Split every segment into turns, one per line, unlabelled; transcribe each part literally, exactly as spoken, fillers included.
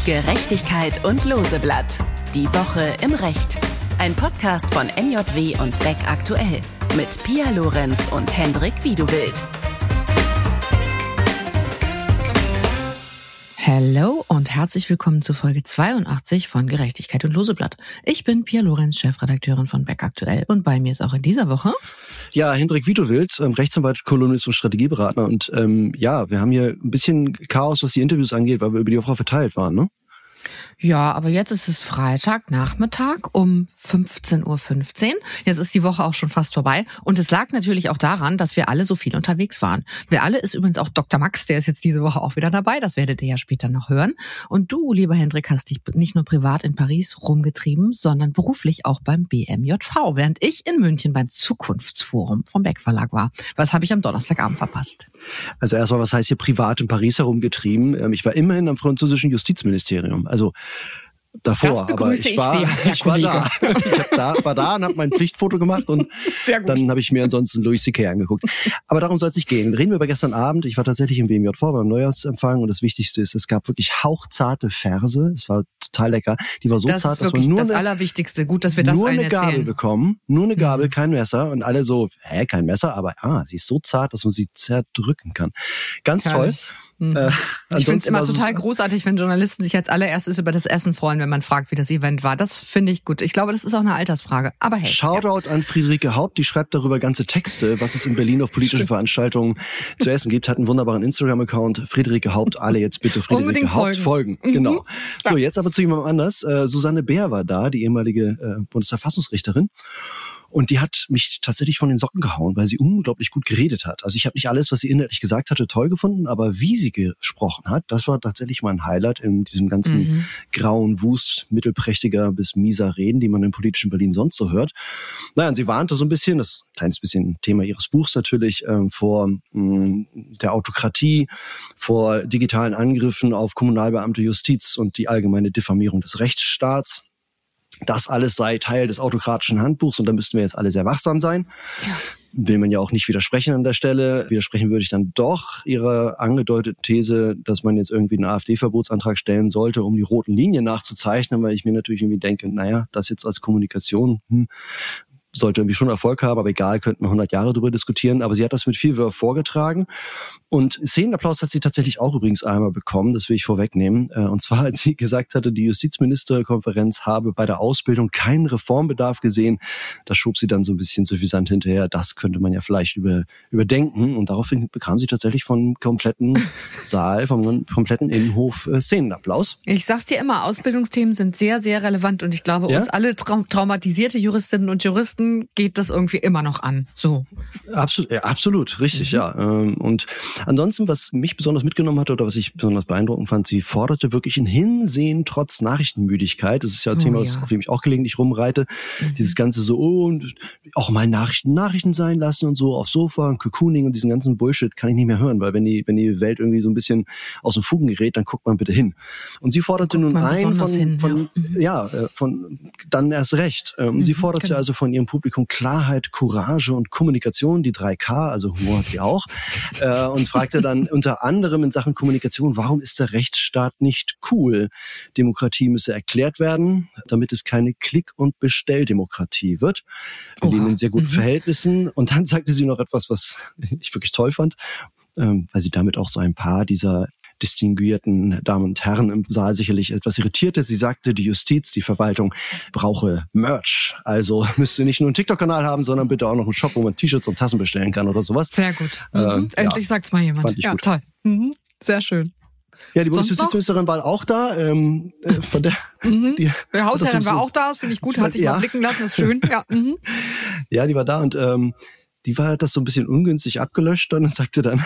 Gerechtigkeit und Loseblatt. Die Woche im Recht. Ein Podcast von N J W und Beck Aktuell. Mit Pia Lorenz und Hendrik Wiedewild.
Hallo und herzlich willkommen zu Folge zweiundachtzig von Gerechtigkeit und Loseblatt. Ich bin Pia Lorenz, Chefredakteurin von Beck Aktuell, und bei mir ist auch in dieser Woche...
Ja, Hendrik Wiedewild, Rechtsanwalt, Kolumnist und Strategieberater. Und ähm, ja, wir haben hier ein bisschen Chaos, was die Interviews angeht, weil wir über die Woche verteilt waren, ne?
Ja, aber jetzt ist es Freitagnachmittag um fünfzehn Uhr fünfzehn. Jetzt ist die Woche auch schon fast vorbei. Und es lag natürlich auch daran, dass wir alle so viel unterwegs waren. Wir alle ist übrigens auch Doktor Max, der ist jetzt diese Woche auch wieder dabei. Das werdet ihr ja später noch hören. Und du, lieber Hendrik, hast dich nicht nur privat in Paris rumgetrieben, sondern beruflich auch beim B M J V, während ich in München beim Zukunftsforum vom Beck Verlag war. Was habe ich am Donnerstagabend verpasst?
Also erstmal, was heißt hier privat in Paris herumgetrieben? Ich war immerhin am französischen Justizministerium. Also davor, aber ich, ich war, sehr, ich war da. Ich hab da, war da und habe mein Pflichtfoto gemacht und dann habe ich mir ansonsten Louis C K angeguckt. Aber darum soll es nicht gehen. Reden wir über gestern Abend. Ich war tatsächlich im B M J V beim Neujahrsempfang und das Wichtigste ist, es gab wirklich hauchzarte Verse. Es war total lecker. Die war so
das
zart,
dass man nur das eine, Allerwichtigste. Gut, dass wir das
nur
allen
eine Gabel
erzählen.
bekommen, nur eine Gabel,
mhm.
kein Messer und alle so, hä, kein Messer, aber ah, sie ist so zart, dass man sie zerdrücken kann. Ganz
Herrlich.
toll.
Mhm.
Äh,
ich finde es immer
so
total großartig, wenn Journalisten sich als allererstes über das Essen freuen, wenn man fragt, wie das Event war. Das finde ich gut. Ich glaube, das ist auch eine Altersfrage. Aber hey.
Shoutout
ja.
an Friederike Haupt, die schreibt darüber ganze Texte, was es in Berlin auf politischen
Stimmt.
Veranstaltungen zu essen gibt. Hat einen wunderbaren Instagram-Account. Friederike Haupt, alle jetzt bitte Friederike
Unbedingt
Haupt folgen. folgen.
Mhm.
Genau.
Ja.
So, jetzt aber zu jemandem anders. Äh, Susanne Bär war da, die ehemalige äh, Bundesverfassungsrichterin. Und die hat mich tatsächlich von den Socken gehauen, weil sie unglaublich gut geredet hat. Also ich habe nicht alles, was sie inhaltlich gesagt hatte, toll gefunden, aber wie sie gesprochen hat, das war tatsächlich mein Highlight in diesem ganzen mhm. grauen Wust, mittelprächtiger bis mieser Reden, die man im politischen Berlin sonst so hört. Naja, und sie warnte so ein bisschen, das ist ein kleines bisschen Thema ihres Buchs natürlich, ähm, vor mh, der Autokratie, vor digitalen Angriffen auf Kommunalbeamte, Justiz und die allgemeine Diffamierung des Rechtsstaats. Das alles sei Teil des autokratischen Handbuchs und da müssten wir jetzt alle sehr wachsam sein. Ja. Will man ja auch nicht widersprechen an der Stelle. Widersprechen würde ich dann doch ihrer angedeuteten These, dass man jetzt irgendwie einen AfD-Verbotsantrag stellen sollte, um die roten Linien nachzuzeichnen, weil ich mir natürlich irgendwie denke, naja, das jetzt als Kommunikation, hm, sollte irgendwie schon Erfolg haben, aber egal, könnten wir hundert Jahre darüber diskutieren. Aber sie hat das mit viel Wurf vorgetragen. Und Szenenapplaus hat sie tatsächlich auch übrigens einmal bekommen, das will ich vorwegnehmen. Und zwar, als sie gesagt hatte, die Justizministerkonferenz habe bei der Ausbildung keinen Reformbedarf gesehen. Da schob sie dann so ein bisschen suffisant hinterher. Das könnte man ja vielleicht über, überdenken. Und daraufhin bekam sie tatsächlich vom kompletten Saal, vom kompletten Innenhof Szenenapplaus.
Ich sag's dir immer, Ausbildungsthemen sind sehr, sehr relevant. Und ich glaube, ja? uns alle trau- traumatisierte Juristinnen und Juristen geht das irgendwie immer noch an. So.
Absolut, ja, absolut, richtig, mhm. ja. Und ansonsten, was mich besonders mitgenommen hatte oder was ich besonders beeindruckend fand, sie forderte wirklich ein Hinsehen trotz Nachrichtenmüdigkeit. Das ist ja ein oh, Thema, ja. auf dem ich auch gelegentlich rumreite. Mhm. Dieses ganze so, oh, und auch mal Nachrichten Nachrichten sein lassen und so auf Sofa und Cocooning und diesen ganzen Bullshit kann ich nicht mehr hören, weil wenn die wenn die Welt irgendwie so ein bisschen aus den Fugen gerät, dann guckt man bitte hin. Und sie forderte nun ein von,
hin,
von
ja,
ja, von dann erst recht. Und mhm, sie forderte genau. also von ihrem Publikum Klarheit, Courage und Kommunikation, die drei K, also Humor hat sie auch, äh, und fragte dann unter anderem in Sachen Kommunikation, warum ist der Rechtsstaat nicht cool? Demokratie müsse erklärt werden, damit es keine Klick- und Bestelldemokratie wird. Wir leben in sehr guten mhm. Verhältnissen. Und dann sagte sie noch etwas, was ich wirklich toll fand, ähm, weil sie damit auch so ein paar dieser distinguierten Damen und Herren im Saal sicherlich etwas irritierte. Sie sagte, die Justiz, die Verwaltung brauche Merch. Also müsste nicht nur einen TikTok-Kanal haben, sondern bitte auch noch einen Shop, wo man T-Shirts und Tassen bestellen kann oder sowas.
Sehr gut. Mhm.
Ähm,
Endlich
ja,
sagt's mal jemand. Ja, gut. Toll. Mhm. Sehr schön.
Ja, die Bundesjustizministerin war auch da. Ähm, von der,
mhm. die, der Hausherrin war auch da, das finde ich gut, hat sich
ja.
mal blicken lassen, das ist schön. Ja, mhm.
ja, die war da und ähm, die war das so ein bisschen ungünstig abgelöscht dann und sagte dann,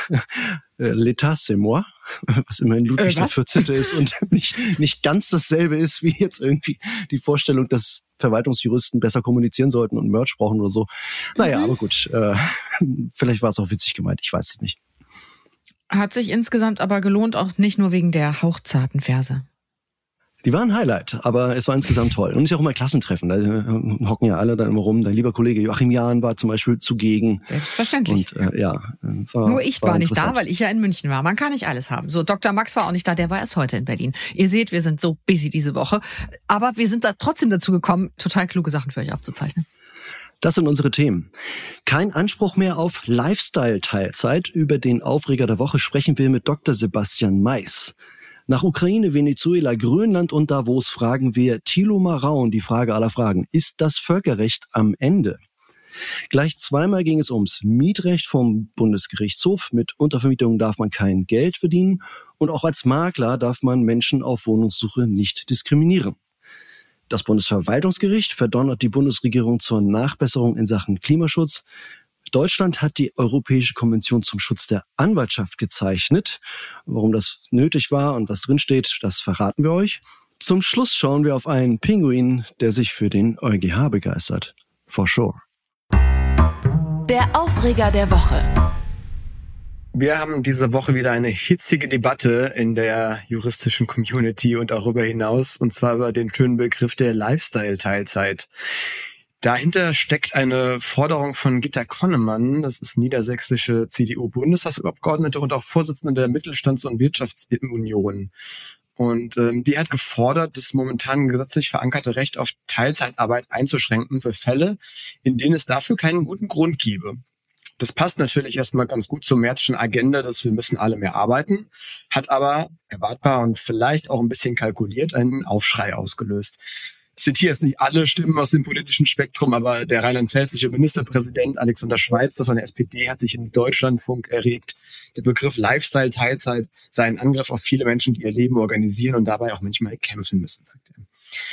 L'État c'est moi, was immerhin Ludwig äh, der vierzehnte ist und nicht, nicht ganz dasselbe ist, wie jetzt irgendwie die Vorstellung, dass Verwaltungsjuristen besser kommunizieren sollten und Merch brauchen oder so. Naja, mhm. aber gut, äh, vielleicht war es auch witzig gemeint, ich weiß es nicht.
Hat sich insgesamt aber gelohnt, auch nicht nur wegen der hauchzarten Verse.
Die waren ein Highlight, aber es war insgesamt toll. Und es ist ja auch immer Klassentreffen. Da hocken ja alle dann immer rum. Dein lieber Kollege Joachim Jahn war zum Beispiel zugegen.
Selbstverständlich.
Und, äh, ja, war,
Nur ich war,
war
nicht da, weil ich ja in München war. Man kann nicht alles haben. So, Doktor Max war auch nicht da, der war erst heute in Berlin. Ihr seht, wir sind so busy diese Woche. Aber wir sind da trotzdem dazu gekommen, total kluge Sachen für euch aufzuzeichnen.
Das sind unsere Themen. Kein Anspruch mehr auf Lifestyle-Teilzeit. Über den Aufreger der Woche sprechen wir mit Doktor Sebastian Mais. Nach Ukraine, Venezuela, Grönland und Davos fragen wir Thilo Maraun die Frage aller Fragen. Ist das Völkerrecht am Ende? Gleich zweimal ging es ums Mietrecht vom Bundesgerichtshof. Mit Untervermietung darf man kein Geld verdienen. Und auch als Makler darf man Menschen auf Wohnungssuche nicht diskriminieren. Das Bundesverwaltungsgericht verdonnert die Bundesregierung zur Nachbesserung in Sachen Klimaschutz. Deutschland hat die Europäische Konvention zum Schutz der Anwaltschaft gezeichnet. Warum das nötig war und was drinsteht, das verraten wir euch. Zum Schluss schauen wir auf einen Pinguin, der sich für den EuGH begeistert. For sure.
Der Aufreger der Woche.
Wir haben diese Woche wieder eine hitzige Debatte in der juristischen Community und auch darüber hinaus, und zwar über den schönen Begriff der Lifestyle-Teilzeit. Dahinter steckt eine Forderung von Gitta Konnemann, das ist niedersächsische C D U-Bundestagsabgeordnete und auch Vorsitzende der Mittelstands- und Wirtschaftsunion. Und ähm, die hat gefordert, das momentan gesetzlich verankerte Recht auf Teilzeitarbeit einzuschränken für Fälle, in denen es dafür keinen guten Grund gäbe. Das passt natürlich erstmal ganz gut zur Märzischen Agenda, dass wir müssen alle mehr arbeiten, hat aber erwartbar und vielleicht auch ein bisschen kalkuliert einen Aufschrei ausgelöst. Ich zitiere jetzt nicht alle Stimmen aus dem politischen Spektrum, aber der rheinland-pfälzische Ministerpräsident Alexander Schweitzer von der S P D hat sich im Deutschlandfunk erregt. Der Begriff Lifestyle-Teilzeit sei ein Angriff auf viele Menschen, die ihr Leben organisieren und dabei auch manchmal kämpfen müssen, sagt er.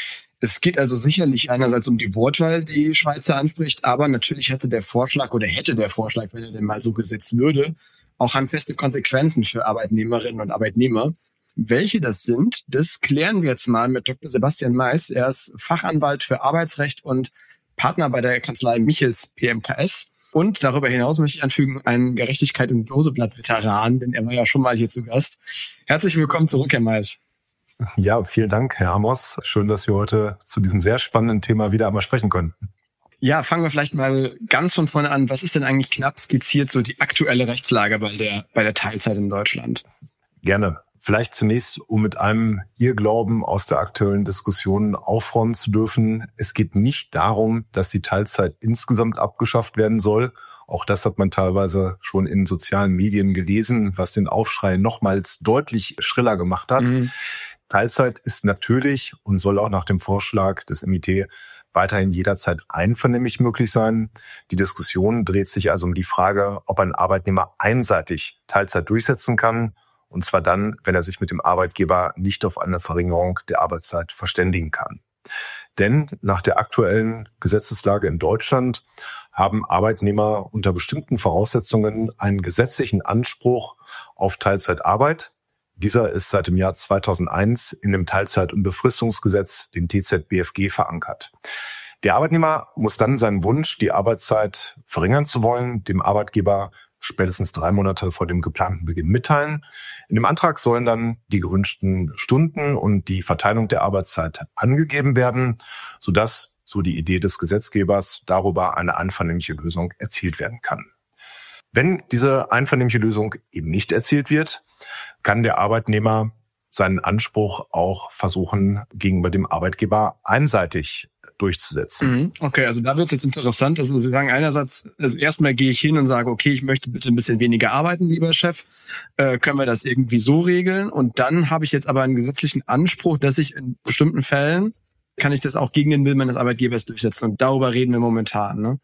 Es geht also sicherlich einerseits um die Wortwahl, die Schweitzer anspricht, aber natürlich hätte der Vorschlag oder hätte der Vorschlag, wenn er denn mal so gesetzt würde, auch handfeste Konsequenzen für Arbeitnehmerinnen und Arbeitnehmer. Welche das sind, das klären wir jetzt mal mit Doktor Sebastian Mais. Er ist Fachanwalt für Arbeitsrecht und Partner bei der Kanzlei Michels P M K S. Und darüber hinaus möchte ich anfügen, ein Gerechtigkeit- und Loseblatt-Veteran, denn er war ja schon mal hier zu Gast. Herzlich willkommen zurück, Herr Mais.
Ja, vielen Dank, Herr Amos. Schön, dass wir heute zu diesem sehr spannenden Thema wieder einmal sprechen konnten.
Ja, fangen wir vielleicht mal ganz von vorne an. Was ist denn eigentlich knapp skizziert so die aktuelle Rechtslage bei der, bei der Teilzeit in Deutschland?
Gerne. Vielleicht zunächst, um mit einem Irrglauben aus der aktuellen Diskussion aufräumen zu dürfen. Es geht nicht darum, dass die Teilzeit insgesamt abgeschafft werden soll. Auch das hat man teilweise schon in sozialen Medien gelesen, was den Aufschrei nochmals deutlich schriller gemacht hat. Mhm. Teilzeit ist natürlich und soll auch nach dem Vorschlag des M I T weiterhin jederzeit einvernehmlich möglich sein. Die Diskussion dreht sich also um die Frage, ob ein Arbeitnehmer einseitig Teilzeit durchsetzen kann. Und zwar dann, wenn er sich mit dem Arbeitgeber nicht auf eine Verringerung der Arbeitszeit verständigen kann. Denn nach der aktuellen Gesetzeslage in Deutschland haben Arbeitnehmer unter bestimmten Voraussetzungen einen gesetzlichen Anspruch auf Teilzeitarbeit. Dieser ist seit dem Jahr zweitausendeins in dem Teilzeit- und Befristungsgesetz, dem T Z B F G, verankert. Der Arbeitnehmer muss dann seinen Wunsch, die Arbeitszeit verringern zu wollen, dem Arbeitgeber spätestens drei Monate vor dem geplanten Beginn mitteilen. In dem Antrag sollen dann die gewünschten Stunden und die Verteilung der Arbeitszeit angegeben werden, sodass, so die Idee des Gesetzgebers, darüber eine einvernehmliche Lösung erzielt werden kann. Wenn diese einvernehmliche Lösung eben nicht erzielt wird, kann der Arbeitnehmer seinen Anspruch auch versuchen, gegenüber dem Arbeitgeber einseitig durchzusetzen.
Okay, also da wird es jetzt interessant. Also Sie sagen einerseits, also erstmal gehe ich hin und sage, okay, ich möchte bitte ein bisschen weniger arbeiten, lieber Chef. Äh, können wir das irgendwie so regeln? Und dann habe ich jetzt aber einen gesetzlichen Anspruch, dass ich in bestimmten Fällen, kann ich das auch gegen den Willen meines Arbeitgebers durchsetzen. Und darüber reden wir momentan, ne?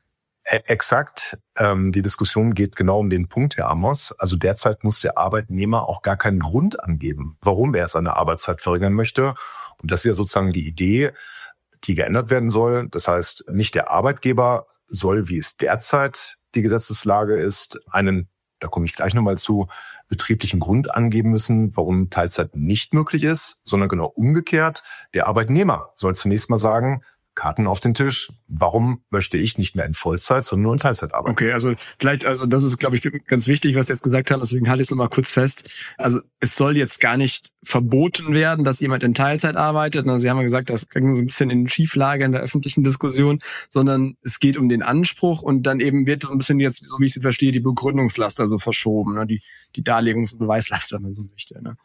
Exakt. Ähm, die Diskussion geht genau um den Punkt, Herr Amos. Also derzeit muss der Arbeitnehmer auch gar keinen Grund angeben, warum er seine Arbeitszeit verringern möchte. Und das ist ja sozusagen die Idee, die geändert werden soll. Das heißt, nicht der Arbeitgeber soll, wie es derzeit die Gesetzeslage ist, einen, da komme ich gleich nochmal zu, betrieblichen Grund angeben müssen, warum Teilzeit nicht möglich ist, sondern genau umgekehrt. Der Arbeitnehmer soll zunächst mal sagen, Karten auf den Tisch. Warum möchte ich nicht mehr in Vollzeit, sondern nur in Teilzeit arbeiten?
Okay, also vielleicht, also das ist, glaube ich, ganz wichtig, was Sie jetzt gesagt haben, deswegen halte ich es nochmal kurz fest. Also es soll jetzt gar nicht verboten werden, dass jemand in Teilzeit arbeitet. Also Sie haben ja gesagt, das ging so ein bisschen in Schieflage in der öffentlichen Diskussion, sondern es geht um den Anspruch und dann eben wird so ein bisschen jetzt, so wie ich sie verstehe, die Begründungslast also verschoben, ne? die, die Darlegungs- und Beweislast, wenn man so möchte. Ne?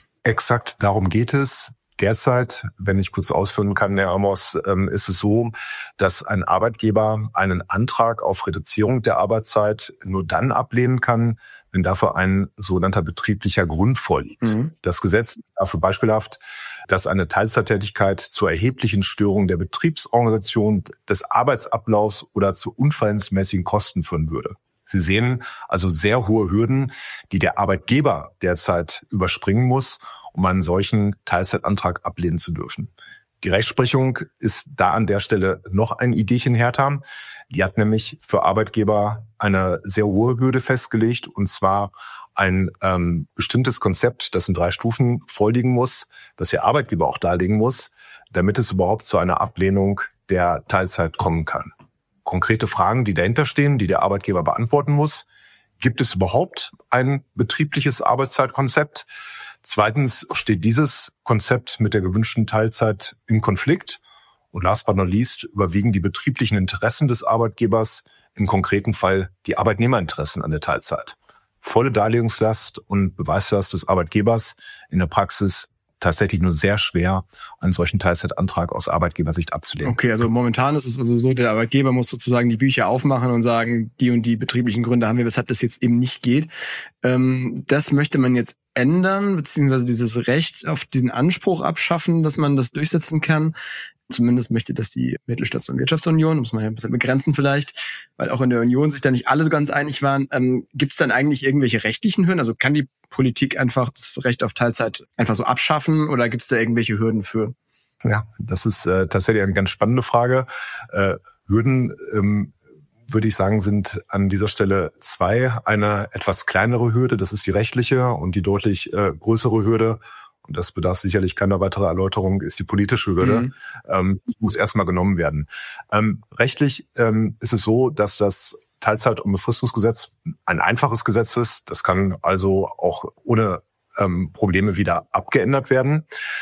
Exakt darum geht es. Derzeit, wenn ich kurz ausführen kann, Herr Amos, ist es so, dass ein Arbeitgeber einen Antrag auf Reduzierung der Arbeitszeit nur dann ablehnen kann, wenn dafür ein sogenannter betrieblicher Grund vorliegt. Mhm. Das Gesetz dafür beispielhaft, dass eine Teilzeittätigkeit zur erheblichen Störung der Betriebsorganisation, des Arbeitsablaufs oder zu unverhältnismäßigen Kosten führen würde. Sie sehen also sehr hohe Hürden, die der Arbeitgeber derzeit überspringen muss, um einen solchen Teilzeitantrag ablehnen zu dürfen. Die Rechtsprechung ist da an der Stelle noch ein Ideechen härter. Die hat nämlich für Arbeitgeber eine sehr hohe Hürde festgelegt, und zwar ein ähm, bestimmtes Konzept, das in drei Stufen vorliegen muss, das der Arbeitgeber auch darlegen muss, damit es überhaupt zu einer Ablehnung der Teilzeit kommen kann. Konkrete Fragen, die dahinter stehen, die der Arbeitgeber beantworten muss. Gibt es überhaupt ein betriebliches Arbeitszeitkonzept? Zweitens, steht dieses Konzept mit der gewünschten Teilzeit im Konflikt? Und last but not least, überwiegen die betrieblichen Interessen des Arbeitgebers, im konkreten Fall die Arbeitnehmerinteressen an der Teilzeit? Volle Darlegungslast und Beweislast des Arbeitgebers, in der Praxis tatsächlich nur sehr schwer, einen solchen Teilzeitantrag aus Arbeitgebersicht abzulehnen.
Okay, also momentan ist es also so, der Arbeitgeber muss sozusagen die Bücher aufmachen und sagen, die und die betrieblichen Gründe haben wir, weshalb das jetzt eben nicht geht. Ähm, das möchte man jetzt ändern, beziehungsweise dieses Recht auf diesen Anspruch abschaffen, dass man das durchsetzen kann. Zumindest möchte das die Mittelstaats- und Wirtschaftsunion, muss man ja ein bisschen begrenzen vielleicht, weil auch in der Union sich da nicht alle so ganz einig waren. Ähm, gibt es dann eigentlich irgendwelche rechtlichen Hürden? Also kann die Politik einfach das Recht auf Teilzeit einfach so abschaffen oder gibt es da irgendwelche Hürden für?
Ja, das ist äh, tatsächlich eine ganz spannende Frage. Äh, Hürden, ähm, würde ich sagen, sind an dieser Stelle zwei. Eine etwas kleinere Hürde, das ist die rechtliche, und die deutlich äh, größere Hürde, und das bedarf sicherlich keiner weiteren Erläuterung, ist die politische Hürde. Mhm. Ähm, die muss erstmal genommen werden. Ähm, rechtlich ähm, ist es so, dass das Teilzeit- und Befristungsgesetz ein einfaches Gesetz ist. Das kann also auch ohne ähm, Probleme wieder abgeändert werden.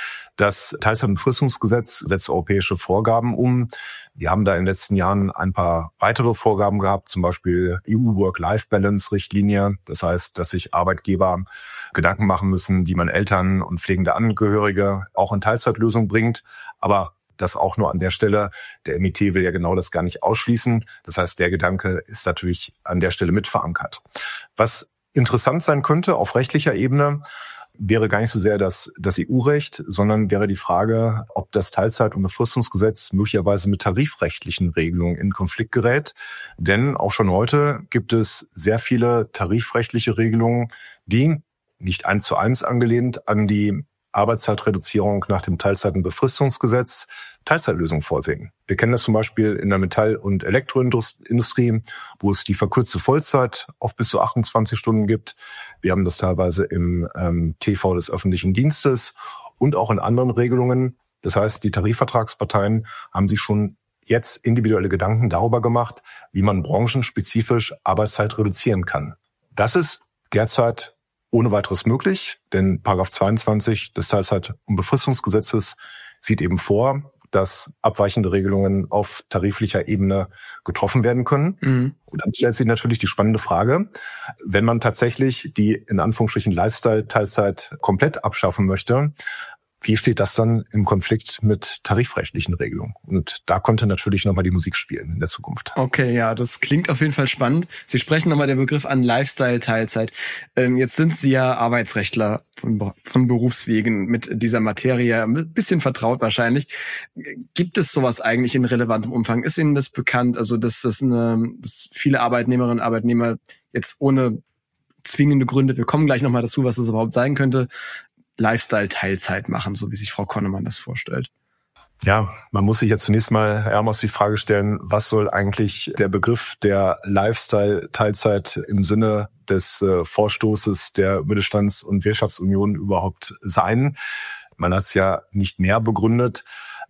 Das Teilzeit- und Befristungsgesetz setzt europäische Vorgaben um. Wir haben da in den letzten Jahren ein paar weitere Vorgaben gehabt, zum Beispiel E U-Work-Life-Balance-Richtlinie. Das heißt, dass sich Arbeitgeber Gedanken machen müssen, wie man Eltern und pflegende Angehörige auch in Teilzeitlösung bringt. Aber das auch nur an der Stelle. Der M I T will ja genau das gar nicht ausschließen. Das heißt, der Gedanke ist natürlich an der Stelle mit verankert. Was interessant sein könnte auf rechtlicher Ebene, wäre gar nicht so sehr das, das E U-Recht, sondern wäre die Frage, ob das Teilzeit- und Befristungsgesetz möglicherweise mit tarifrechtlichen Regelungen in Konflikt gerät. Denn auch schon heute gibt es sehr viele tarifrechtliche Regelungen, die nicht eins zu eins angelehnt an die Arbeitszeitreduzierung nach dem Teilzeit- und Befristungsgesetz Teilzeitlösungen vorsehen. Wir kennen das zum Beispiel in der Metall- und Elektroindustrie, wo es die verkürzte Vollzeit auf bis zu achtundzwanzig Stunden gibt. Wir haben das teilweise im ähm, T V des öffentlichen Dienstes und auch in anderen Regelungen. Das heißt, die Tarifvertragsparteien haben sich schon jetzt individuelle Gedanken darüber gemacht, wie man branchenspezifisch Arbeitszeit reduzieren kann. Das ist derzeit ohne weiteres möglich, denn Paragraph zweiundzwanzig des Teilzeit- und Befristungsgesetzes sieht eben vor, dass abweichende Regelungen auf tariflicher Ebene getroffen werden können. Mhm. Und dann stellt sich natürlich die spannende Frage, wenn man tatsächlich die in Anführungsstrichen Lifestyle-Teilzeit komplett abschaffen möchte, wie steht das dann im Konflikt mit tarifrechtlichen Regelungen? Und da konnte natürlich nochmal die Musik spielen in der Zukunft.
Okay, ja, das klingt auf jeden Fall spannend. Sie sprechen nochmal den Begriff an Lifestyle-Teilzeit. Ähm, jetzt sind Sie ja Arbeitsrechtler von, von Berufswegen mit dieser Materie, ein bisschen vertraut wahrscheinlich. Gibt es sowas eigentlich in relevantem Umfang? Ist Ihnen das bekannt? Also, dass, das eine, dass viele Arbeitnehmerinnen und Arbeitnehmer jetzt ohne zwingende Gründe, wir kommen gleich nochmal dazu, was das überhaupt sein könnte, Lifestyle-Teilzeit machen, so wie sich Frau Konnemann das vorstellt.
Ja, man muss sich jetzt zunächst mal, Herr Amos, die Frage stellen, was soll eigentlich der Begriff der Lifestyle-Teilzeit im Sinne des äh, Vorstoßes der Mittelstands- und Wirtschaftsunion überhaupt sein? Man hat es ja nicht näher begründet.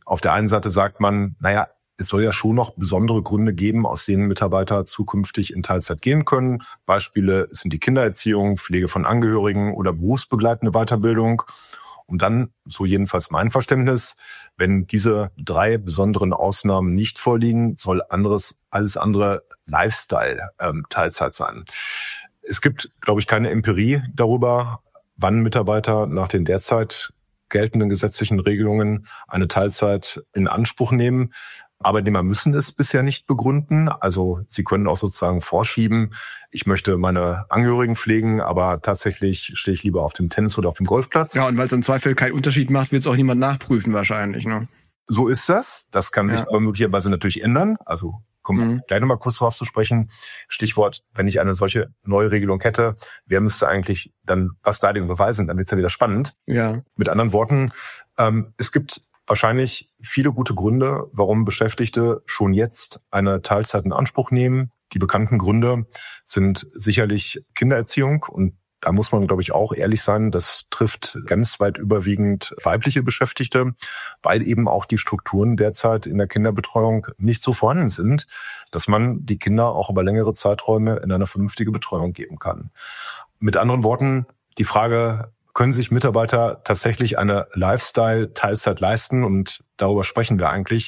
Auf der einen Seite sagt man, naja, es soll ja schon noch besondere Gründe geben, aus denen Mitarbeiter zukünftig in Teilzeit gehen können. Beispiele sind die Kindererziehung, Pflege von Angehörigen oder berufsbegleitende Weiterbildung. Und dann, so jedenfalls mein Verständnis, wenn diese drei besonderen Ausnahmen nicht vorliegen, soll anderes, alles andere Lifestyle-Teilzeit sein. Es gibt, glaube ich, keine Empirie darüber, wann Mitarbeiter nach den derzeit geltenden gesetzlichen Regelungen eine Teilzeit in Anspruch nehmen. Arbeitnehmer müssen es bisher nicht begründen. Also sie können auch sozusagen vorschieben, ich möchte meine Angehörigen pflegen, aber tatsächlich stehe ich lieber auf dem Tennis- oder auf dem Golfplatz.
Ja, und weil es im Zweifel keinen Unterschied macht, wird es auch niemand nachprüfen wahrscheinlich, ne?
So ist das. Das kann sich ja aber möglicherweise natürlich ändern. Also kommen wir mhm. gleich nochmal kurz darauf zu sprechen. Stichwort, wenn ich eine solche neue Regelung hätte, wer müsste eigentlich dann was da denn beweisen? Dann wird's ja wieder spannend.
Ja.
Mit anderen Worten, ähm, es gibt wahrscheinlich viele gute Gründe, warum Beschäftigte schon jetzt eine Teilzeit in Anspruch nehmen. Die bekannten Gründe sind sicherlich Kindererziehung und da muss man, glaube ich, auch ehrlich sein, das trifft ganz weit überwiegend weibliche Beschäftigte, weil eben auch die Strukturen derzeit in der Kinderbetreuung nicht so vorhanden sind, dass man die Kinder auch über längere Zeiträume in eine vernünftige Betreuung geben kann. Mit anderen Worten, die Frage, können sich Mitarbeiter tatsächlich eine Lifestyle-Teilzeit leisten? Und darüber sprechen wir eigentlich.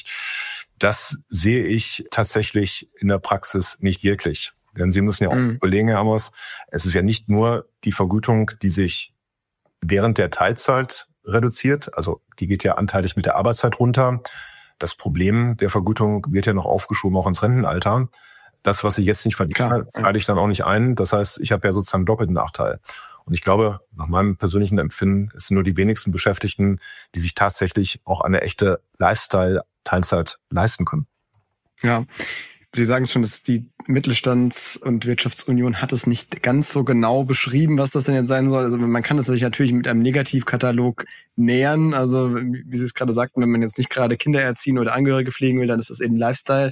Das sehe ich tatsächlich in der Praxis nicht wirklich. Denn Sie müssen ja auch mhm. überlegen, Herr Amos, es ist ja nicht nur die Vergütung, die sich während der Teilzeit reduziert. Also die geht ja anteilig mit der Arbeitszeit runter. Das Problem der Vergütung wird ja noch aufgeschoben auch ins Rentenalter. Das, was ich jetzt nicht verdiene, zahle ich dann auch nicht ein. Das heißt, ich habe ja sozusagen einen doppelten Nachteil. Und ich glaube, nach meinem persönlichen Empfinden, es sind nur die wenigsten Beschäftigten, die sich tatsächlich auch eine echte Lifestyle-Teilzeit leisten können.
Ja, Sie sagen es schon, dass die Mittelstands- und Wirtschaftsunion hat es nicht ganz so genau beschrieben, was das denn jetzt sein soll. Also man kann es sich natürlich mit einem Negativkatalog nähern. Also wie Sie es gerade sagten, wenn man jetzt nicht gerade Kinder erziehen oder Angehörige pflegen will, dann ist das eben Lifestyle.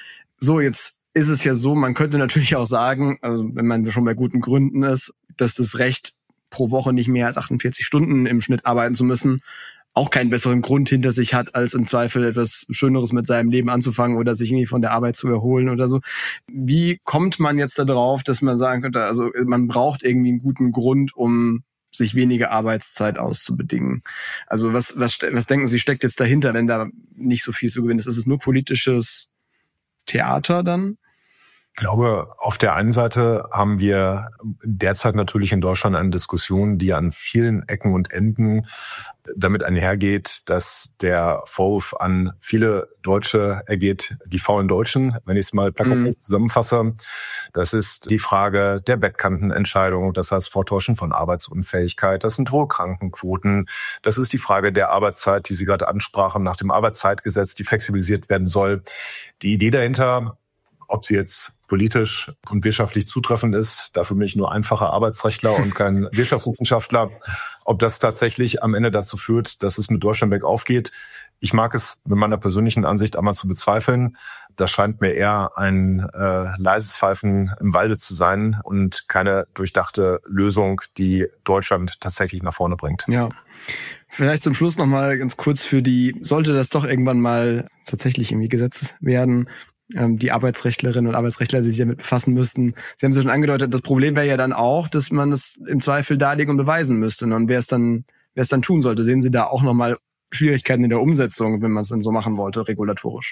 So, jetzt ist es ja so, man könnte natürlich auch sagen, also wenn man schon bei guten Gründen ist, dass das Recht, pro Woche nicht mehr als achtundvierzig Stunden im Schnitt arbeiten zu müssen, auch keinen besseren Grund hinter sich hat, als im Zweifel etwas Schöneres mit seinem Leben anzufangen oder sich irgendwie von der Arbeit zu erholen oder so. Wie kommt man jetzt da drauf, dass man sagen könnte, also man braucht irgendwie einen guten Grund, um sich weniger Arbeitszeit auszubedingen? Also was, was, was denken Sie, steckt jetzt dahinter, wenn da nicht so viel zu gewinnen ist? Ist es nur politisches Theater dann?
Ich glaube, auf der einen Seite haben wir derzeit natürlich in Deutschland eine Diskussion, die an vielen Ecken und Enden damit einhergeht, dass der Vorwurf an viele Deutsche ergeht, die faulen Deutschen, wenn ich es mal plakativ mhm. zusammenfasse. Das ist die Frage der Bettkantenentscheidung, das heißt Vortäuschen von Arbeitsunfähigkeit, das sind hohe Krankenquoten, das ist die Frage der Arbeitszeit, die Sie gerade ansprachen, nach dem Arbeitszeitgesetz, die flexibilisiert werden soll. Die Idee dahinter, ob sie jetzt politisch und wirtschaftlich zutreffend ist, dafür bin ich nur einfacher Arbeitsrechtler und kein Wirtschaftswissenschaftler. Ob das tatsächlich am Ende dazu führt, dass es mit Deutschland bergauf geht, ich mag es mit meiner persönlichen Ansicht einmal zu bezweifeln. Das scheint mir eher ein äh, leises Pfeifen im Walde zu sein und keine durchdachte Lösung, die Deutschland tatsächlich nach vorne bringt.
Ja. Vielleicht zum Schluss nochmal ganz kurz für die, sollte das doch irgendwann mal tatsächlich irgendwie Gesetz werden, die Arbeitsrechtlerinnen und Arbeitsrechtler, die sich damit befassen müssten. Sie haben es ja schon angedeutet, das Problem wäre ja dann auch, dass man es im Zweifel darlegen und beweisen müsste. Und wer es dann, wer es dann tun sollte, sehen Sie da auch nochmal Schwierigkeiten in der Umsetzung, wenn man es dann so machen wollte, regulatorisch?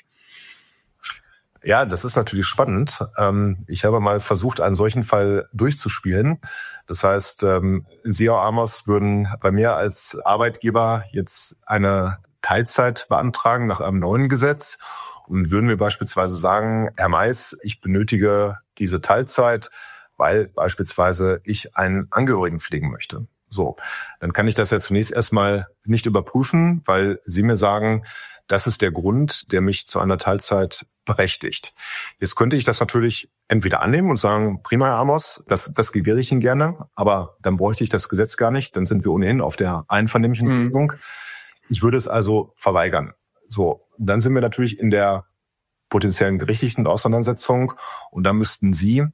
Ja, das ist natürlich spannend. Ich habe mal versucht, einen solchen Fall durchzuspielen. Das heißt, Sie, Herr Amos, würden bei mir als Arbeitgeber jetzt eine Teilzeit beantragen nach einem neuen Gesetz. Und würden wir beispielsweise sagen, Herr Mais, ich benötige diese Teilzeit, weil beispielsweise ich einen Angehörigen pflegen möchte. So, dann kann ich das ja zunächst erstmal nicht überprüfen, weil Sie mir sagen, das ist der Grund, der mich zu einer Teilzeit berechtigt. Jetzt könnte ich das natürlich entweder annehmen und sagen, prima, Herr Amos, das, das gewähre ich Ihnen gerne, aber dann bräuchte ich das Gesetz gar nicht, dann sind wir ohnehin auf der einvernehmlichen Regelung. Mhm. Ich würde es also verweigern. So, dann sind wir natürlich in der potenziellen gerichtlichen Auseinandersetzung und da müssten Sie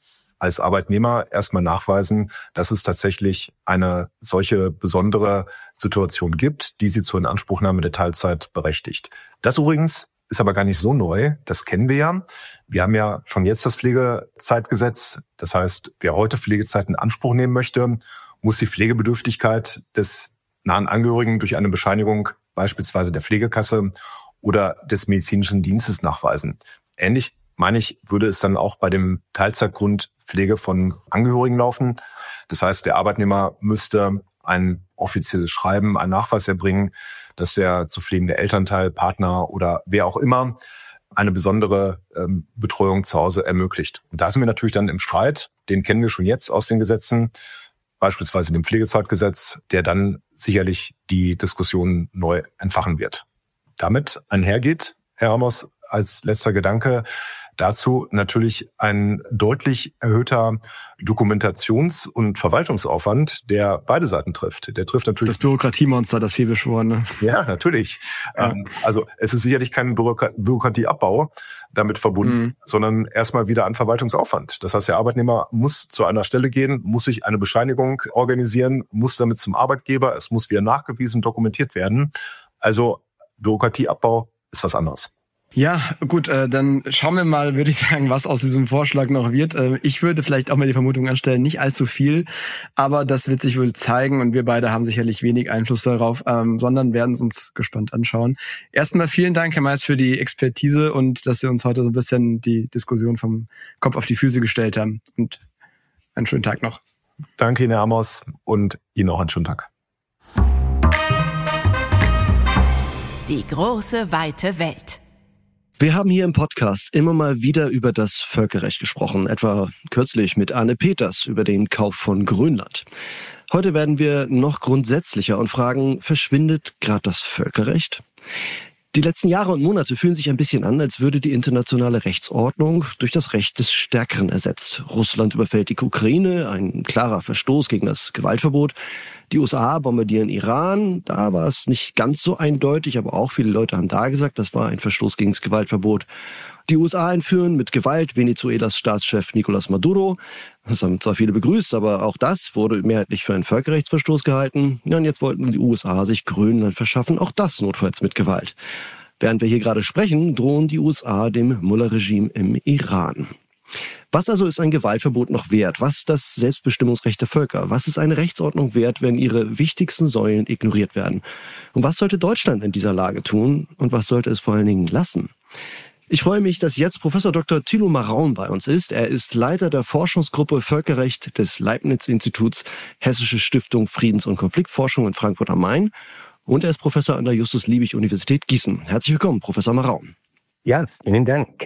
als Arbeitnehmer erstmal nachweisen, dass es tatsächlich eine solche besondere Situation gibt, die sie zur Inanspruchnahme der Teilzeit berechtigt. Das übrigens ist aber gar nicht so neu. Das kennen wir ja. Wir haben ja schon jetzt das Pflegezeitgesetz. Das heißt, wer heute Pflegezeit in Anspruch nehmen möchte, muss die Pflegebedürftigkeit des nahen Angehörigen durch eine Bescheinigung beispielsweise der Pflegekasse oder des medizinischen Dienstes nachweisen. Ähnlich, meine ich, würde es dann auch bei dem Teilzeitgrund Pflege von Angehörigen laufen. Das heißt, der Arbeitnehmer müsste ein offizielles Schreiben, einen Nachweis erbringen, dass der zu pflegende Elternteil, Partner oder wer auch immer eine besondere ähm, Betreuung zu Hause ermöglicht. Und da sind wir natürlich dann im Streit. Den kennen wir schon jetzt aus den Gesetzen, beispielsweise dem Pflegezeitgesetz, der dann sicherlich die Diskussion neu entfachen wird. Damit einhergeht, Herr Ramos, als letzter Gedanke dazu natürlich ein deutlich erhöhter Dokumentations- und Verwaltungsaufwand, der beide Seiten trifft. Der trifft natürlich
das Bürokratiemonster, das vielbeschworene.
Ja, natürlich. Ja. Also es ist sicherlich kein Bürok- Bürokratieabbau damit verbunden, mhm. sondern erstmal wieder ein Verwaltungsaufwand. Das heißt, der Arbeitnehmer muss zu einer Stelle gehen, muss sich eine Bescheinigung organisieren, muss damit zum Arbeitgeber, es muss wieder nachgewiesen, dokumentiert werden. Also Bürokratieabbau ist was anderes.
Ja, gut, äh, dann schauen wir mal, würde ich sagen, was aus diesem Vorschlag noch wird. Äh, ich würde vielleicht auch mal die Vermutung anstellen, nicht allzu viel, aber das wird sich wohl zeigen und wir beide haben sicherlich wenig Einfluss darauf, ähm, sondern werden es uns gespannt anschauen. Erstmal vielen Dank, Herr Mais, für die Expertise und dass Sie uns heute so ein bisschen die Diskussion vom Kopf auf die Füße gestellt haben. Und einen schönen Tag noch.
Danke Ihnen, Herr Amos, und Ihnen auch einen schönen Tag.
Die große, weite Welt.
Wir haben hier im Podcast immer mal wieder über das Völkerrecht gesprochen, etwa kürzlich mit Arne Peters über den Kauf von Grönland. Heute werden wir noch grundsätzlicher und fragen, verschwindet gerade das Völkerrecht? Die letzten Jahre und Monate fühlen sich ein bisschen an, als würde die internationale Rechtsordnung durch das Recht des Stärkeren ersetzt. Russland überfällt die Ukraine, ein klarer Verstoß gegen das Gewaltverbot. Die U S A bombardieren Iran, da war es nicht ganz so eindeutig, aber auch viele Leute haben da gesagt, das war ein Verstoß gegen das Gewaltverbot. Die U S A entführen mit Gewalt Venezuelas Staatschef Nicolás Maduro. Das haben zwar viele begrüßt, aber auch das wurde mehrheitlich für einen Völkerrechtsverstoß gehalten. Ja, und jetzt wollten die U S A sich Grönland verschaffen, auch das notfalls mit Gewalt. Während wir hier gerade sprechen, drohen die U S A dem Mullah-Regime im Iran. Was also ist ein Gewaltverbot noch wert? Was das Selbstbestimmungsrecht der Völker? Was ist eine Rechtsordnung wert, wenn ihre wichtigsten Säulen ignoriert werden? Und was sollte Deutschland in dieser Lage tun? Und was sollte es vor allen Dingen lassen? Ich freue mich, dass jetzt Professor Doktor Thilo Maraun bei uns ist. Er ist Leiter der Forschungsgruppe Völkerrecht des Leibniz-Instituts Hessische Stiftung Friedens- und Konfliktforschung in Frankfurt am Main. Und er ist Professor an der Justus-Liebig-Universität Gießen. Herzlich willkommen, Professor Maraun.
Ja, vielen Dank.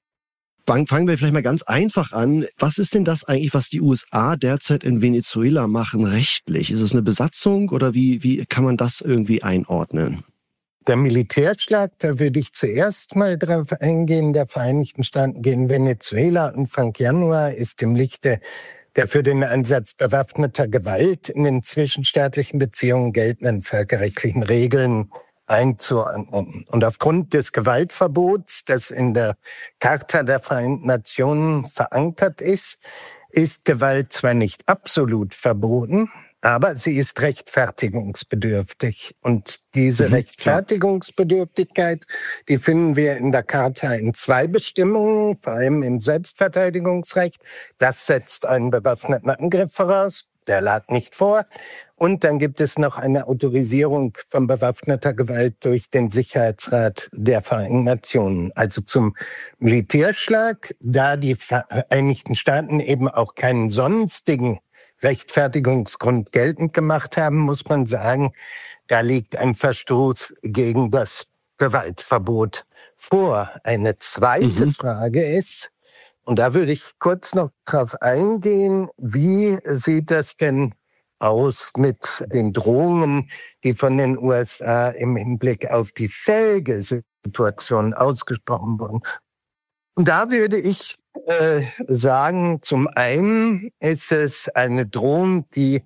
Fangen wir vielleicht mal ganz einfach an. Was ist denn das eigentlich, was die U S A derzeit in Venezuela machen, rechtlich? Ist es eine Besatzung oder wie, wie kann man das irgendwie einordnen?
Der Militärschlag, da würde ich zuerst mal drauf eingehen, der Vereinigten Staaten gegen Venezuela Anfang Januar ist im Lichte der für den Einsatz bewaffneter Gewalt in den zwischenstaatlichen Beziehungen geltenden völkerrechtlichen Regeln einzuordnen. Und aufgrund des Gewaltverbots, das in der Charta der Vereinten Nationen verankert ist, ist Gewalt zwar nicht absolut verboten, aber sie ist rechtfertigungsbedürftig. Und diese mhm, Rechtfertigungsbedürftigkeit, die finden wir in der Charta in zwei Bestimmungen, vor allem im Selbstverteidigungsrecht. Das setzt einen bewaffneten Angriff voraus. Der lag nicht vor. Und dann gibt es noch eine Autorisierung von bewaffneter Gewalt durch den Sicherheitsrat der Vereinten Nationen. Also zum Militärschlag, da die Vereinigten Staaten eben auch keinen sonstigen Rechtfertigungsgrund geltend gemacht haben, muss man sagen, da liegt ein Verstoß gegen das Gewaltverbot vor. Eine zweite mhm. Frage ist, und da würde ich kurz noch drauf eingehen, wie sieht das denn aus mit den Drohungen, die von den U S A im Hinblick auf die fähige Situation ausgesprochen wurden. Und da würde ich äh, sagen, zum einen ist es eine Drohung, die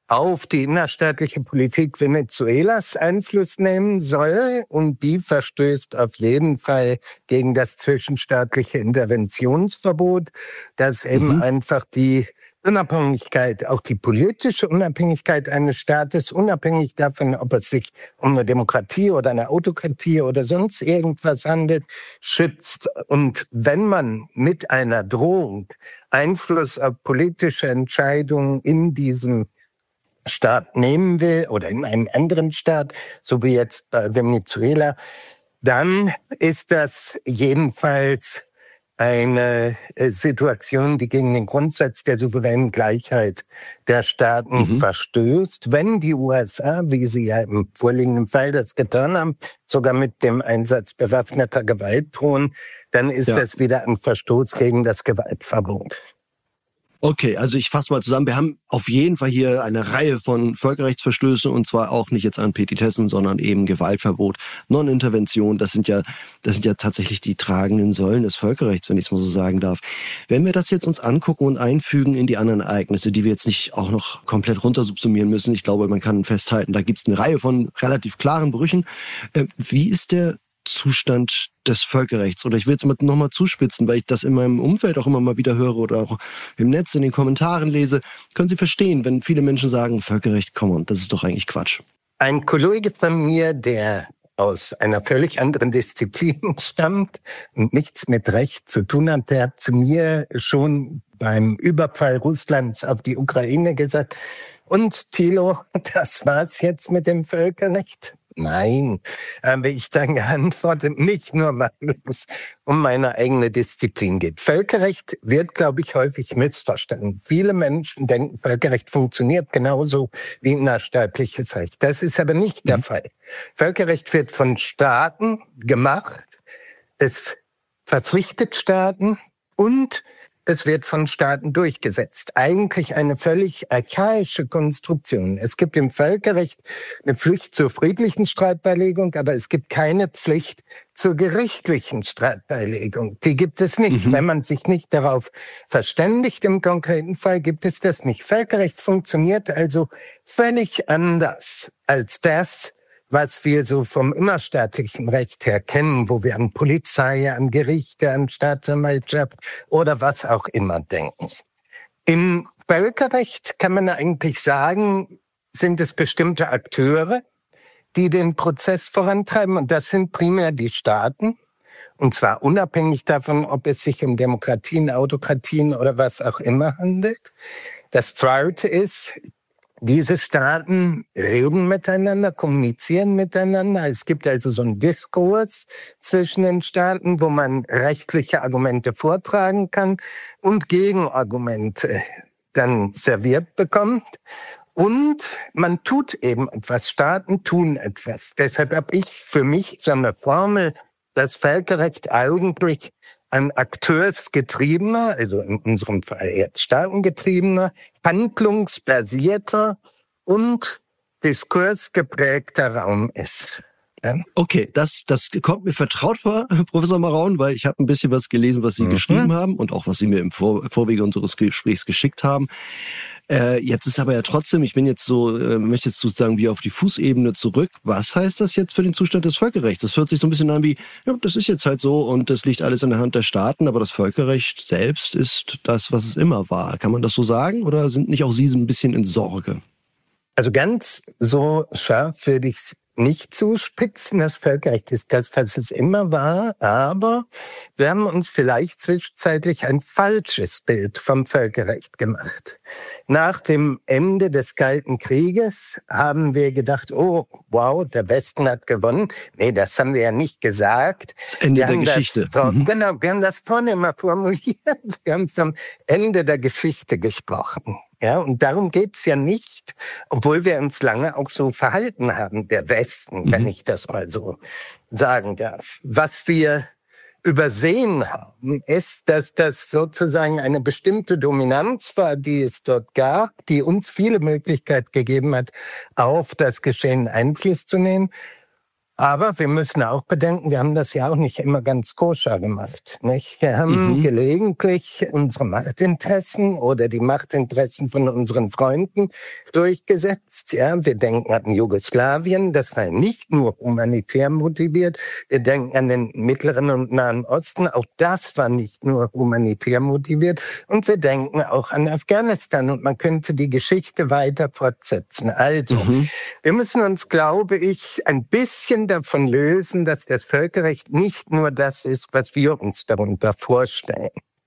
auf die innerstaatliche Politik Venezuelas Einfluss nehmen soll, und die verstößt auf jeden Fall gegen das zwischenstaatliche Interventionsverbot, das eben mhm. einfach die Unabhängigkeit, auch die politische Unabhängigkeit eines Staates, unabhängig davon, ob es sich um eine Demokratie oder eine Autokratie oder sonst irgendwas handelt, schützt. Und wenn man mit einer Drohung Einfluss auf politische Entscheidungen in diesem Staat nehmen will oder in einem anderen Staat, so wie jetzt bei Venezuela, dann ist das jedenfalls eine Situation, die gegen den Grundsatz der souveränen Gleichheit der Staaten mhm. verstößt. Wenn die U S A, wie sie ja im vorliegenden Fall das getan haben, sogar mit dem Einsatz bewaffneter Gewalt drohen, dann ist ja. das wieder ein Verstoß gegen das Gewaltverbot.
Okay, also ich fasse mal zusammen. Wir haben auf jeden Fall hier eine Reihe von Völkerrechtsverstößen, und zwar auch nicht jetzt an Petitessen, sondern eben Gewaltverbot, Non-Intervention. Das sind ja, das sind ja tatsächlich die tragenden Säulen des Völkerrechts, wenn ich es mal so sagen darf. Wenn wir das jetzt uns angucken und einfügen in die anderen Ereignisse, die wir jetzt nicht auch noch komplett runtersubsumieren müssen, ich glaube, man kann festhalten, da gibt es eine Reihe von relativ klaren Brüchen. Äh, wie ist der Zustand des Völkerrechts? Oder ich will es noch mal zuspitzen, weil ich das in meinem Umfeld auch immer mal wieder höre oder auch im Netz in den Kommentaren lese. Können Sie verstehen, wenn viele Menschen sagen, Völkerrecht, come on, das ist doch eigentlich Quatsch.
Ein Kollege von mir, der aus einer völlig anderen Disziplin stammt und nichts mit Recht zu tun hat, der hat zu mir schon beim Überfall Russlands auf die Ukraine gesagt, und Thilo, das war's jetzt mit dem Völkerrecht? Nein, habe ich dann geantwortet, nicht nur, weil es um meine eigene Disziplin geht. Völkerrecht wird, glaube ich, häufig missverstanden. Viele Menschen denken, Völkerrecht funktioniert genauso wie innerstaatliches Recht. Das ist aber nicht der mhm. Fall. Völkerrecht wird von Staaten gemacht, es verpflichtet Staaten und es wird von Staaten durchgesetzt. Eigentlich eine völlig archaische Konstruktion. Es gibt im Völkerrecht eine Pflicht zur friedlichen Streitbeilegung, aber es gibt keine Pflicht zur gerichtlichen Streitbeilegung. Die gibt es nicht. Mhm. Wenn man sich nicht darauf verständigt, im konkreten Fall gibt es das nicht. Völkerrecht funktioniert also völlig anders als das, was wir so vom innerstaatlichen Recht her kennen, wo wir an Polizei, an Gerichte, an Staatsanwaltschaft oder was auch immer denken. Im Völkerrecht kann man eigentlich sagen, sind es bestimmte Akteure, die den Prozess vorantreiben, und das sind primär die Staaten, und zwar unabhängig davon, ob es sich um Demokratien, Autokratien oder was auch immer handelt. Das Zweite ist, diese Staaten reden miteinander, kommunizieren miteinander. Es gibt also so einen Diskurs zwischen den Staaten, wo man rechtliche Argumente vortragen kann und Gegenargumente dann serviert bekommt. Und man tut eben etwas, Staaten tun etwas. Deshalb habe ich für mich so eine Formel, das Völkerrecht eigentlich ein akteursgetriebener, also in unserem Fall jetzt staatengetriebener, handlungsbasierter und diskursgeprägter Raum ist. Ja?
Okay, das, das kommt mir vertraut vor, Professor Maraun, weil ich habe ein bisschen was gelesen, was Sie mhm. geschrieben haben und auch was Sie mir im Vor- Vorwege unseres Gesprächs geschickt haben. Äh, jetzt ist aber ja trotzdem, ich bin jetzt so, äh, möchte jetzt sozusagen wie auf die Fußebene zurück. Was heißt das jetzt für den Zustand des Völkerrechts? Das hört sich so ein bisschen an wie, ja, das ist jetzt halt so und das liegt alles in der Hand der Staaten, aber das Völkerrecht selbst ist das, was es immer war. Kann man das so sagen, oder sind nicht auch Sie so ein bisschen in Sorge?
Also ganz so scharf würde ich es nicht zuspitzen. Das Völkerrecht ist das, was es immer war, aber wir haben uns vielleicht zwischenzeitlich ein falsches Bild vom Völkerrecht gemacht. Nach dem Ende des Kalten Krieges haben wir gedacht, oh, wow, der Westen hat gewonnen. Nee, das haben wir ja nicht gesagt.
Das Ende wir der Geschichte.
Das, mhm. Genau, wir haben das vorne mal formuliert. Wir haben vom Ende der Geschichte gesprochen. Ja, und darum geht's ja nicht, obwohl wir uns lange auch so verhalten haben, der Westen, mhm. wenn ich das mal so sagen darf. Was wir übersehen haben, ist, dass das sozusagen eine bestimmte Dominanz war, die es dort gab, die uns viele Möglichkeiten gegeben hat, auf das Geschehen Einfluss zu nehmen. Aber wir müssen auch bedenken, wir haben das ja auch nicht immer ganz koscher gemacht, nicht? Wir haben mhm. gelegentlich unsere Machtinteressen oder die Machtinteressen von unseren Freunden durchgesetzt. Ja, wir denken an Jugoslawien, das war nicht nur humanitär motiviert. Wir denken an den Mittleren und Nahen Osten, auch das war nicht nur humanitär motiviert. Und wir denken auch an Afghanistan und man könnte die Geschichte weiter fortsetzen. Also, mhm. wir müssen uns, glaube ich, ein bisschen davon lösen, dass das Völkerrecht nicht nur das ist, was wir uns darunter vorstellen.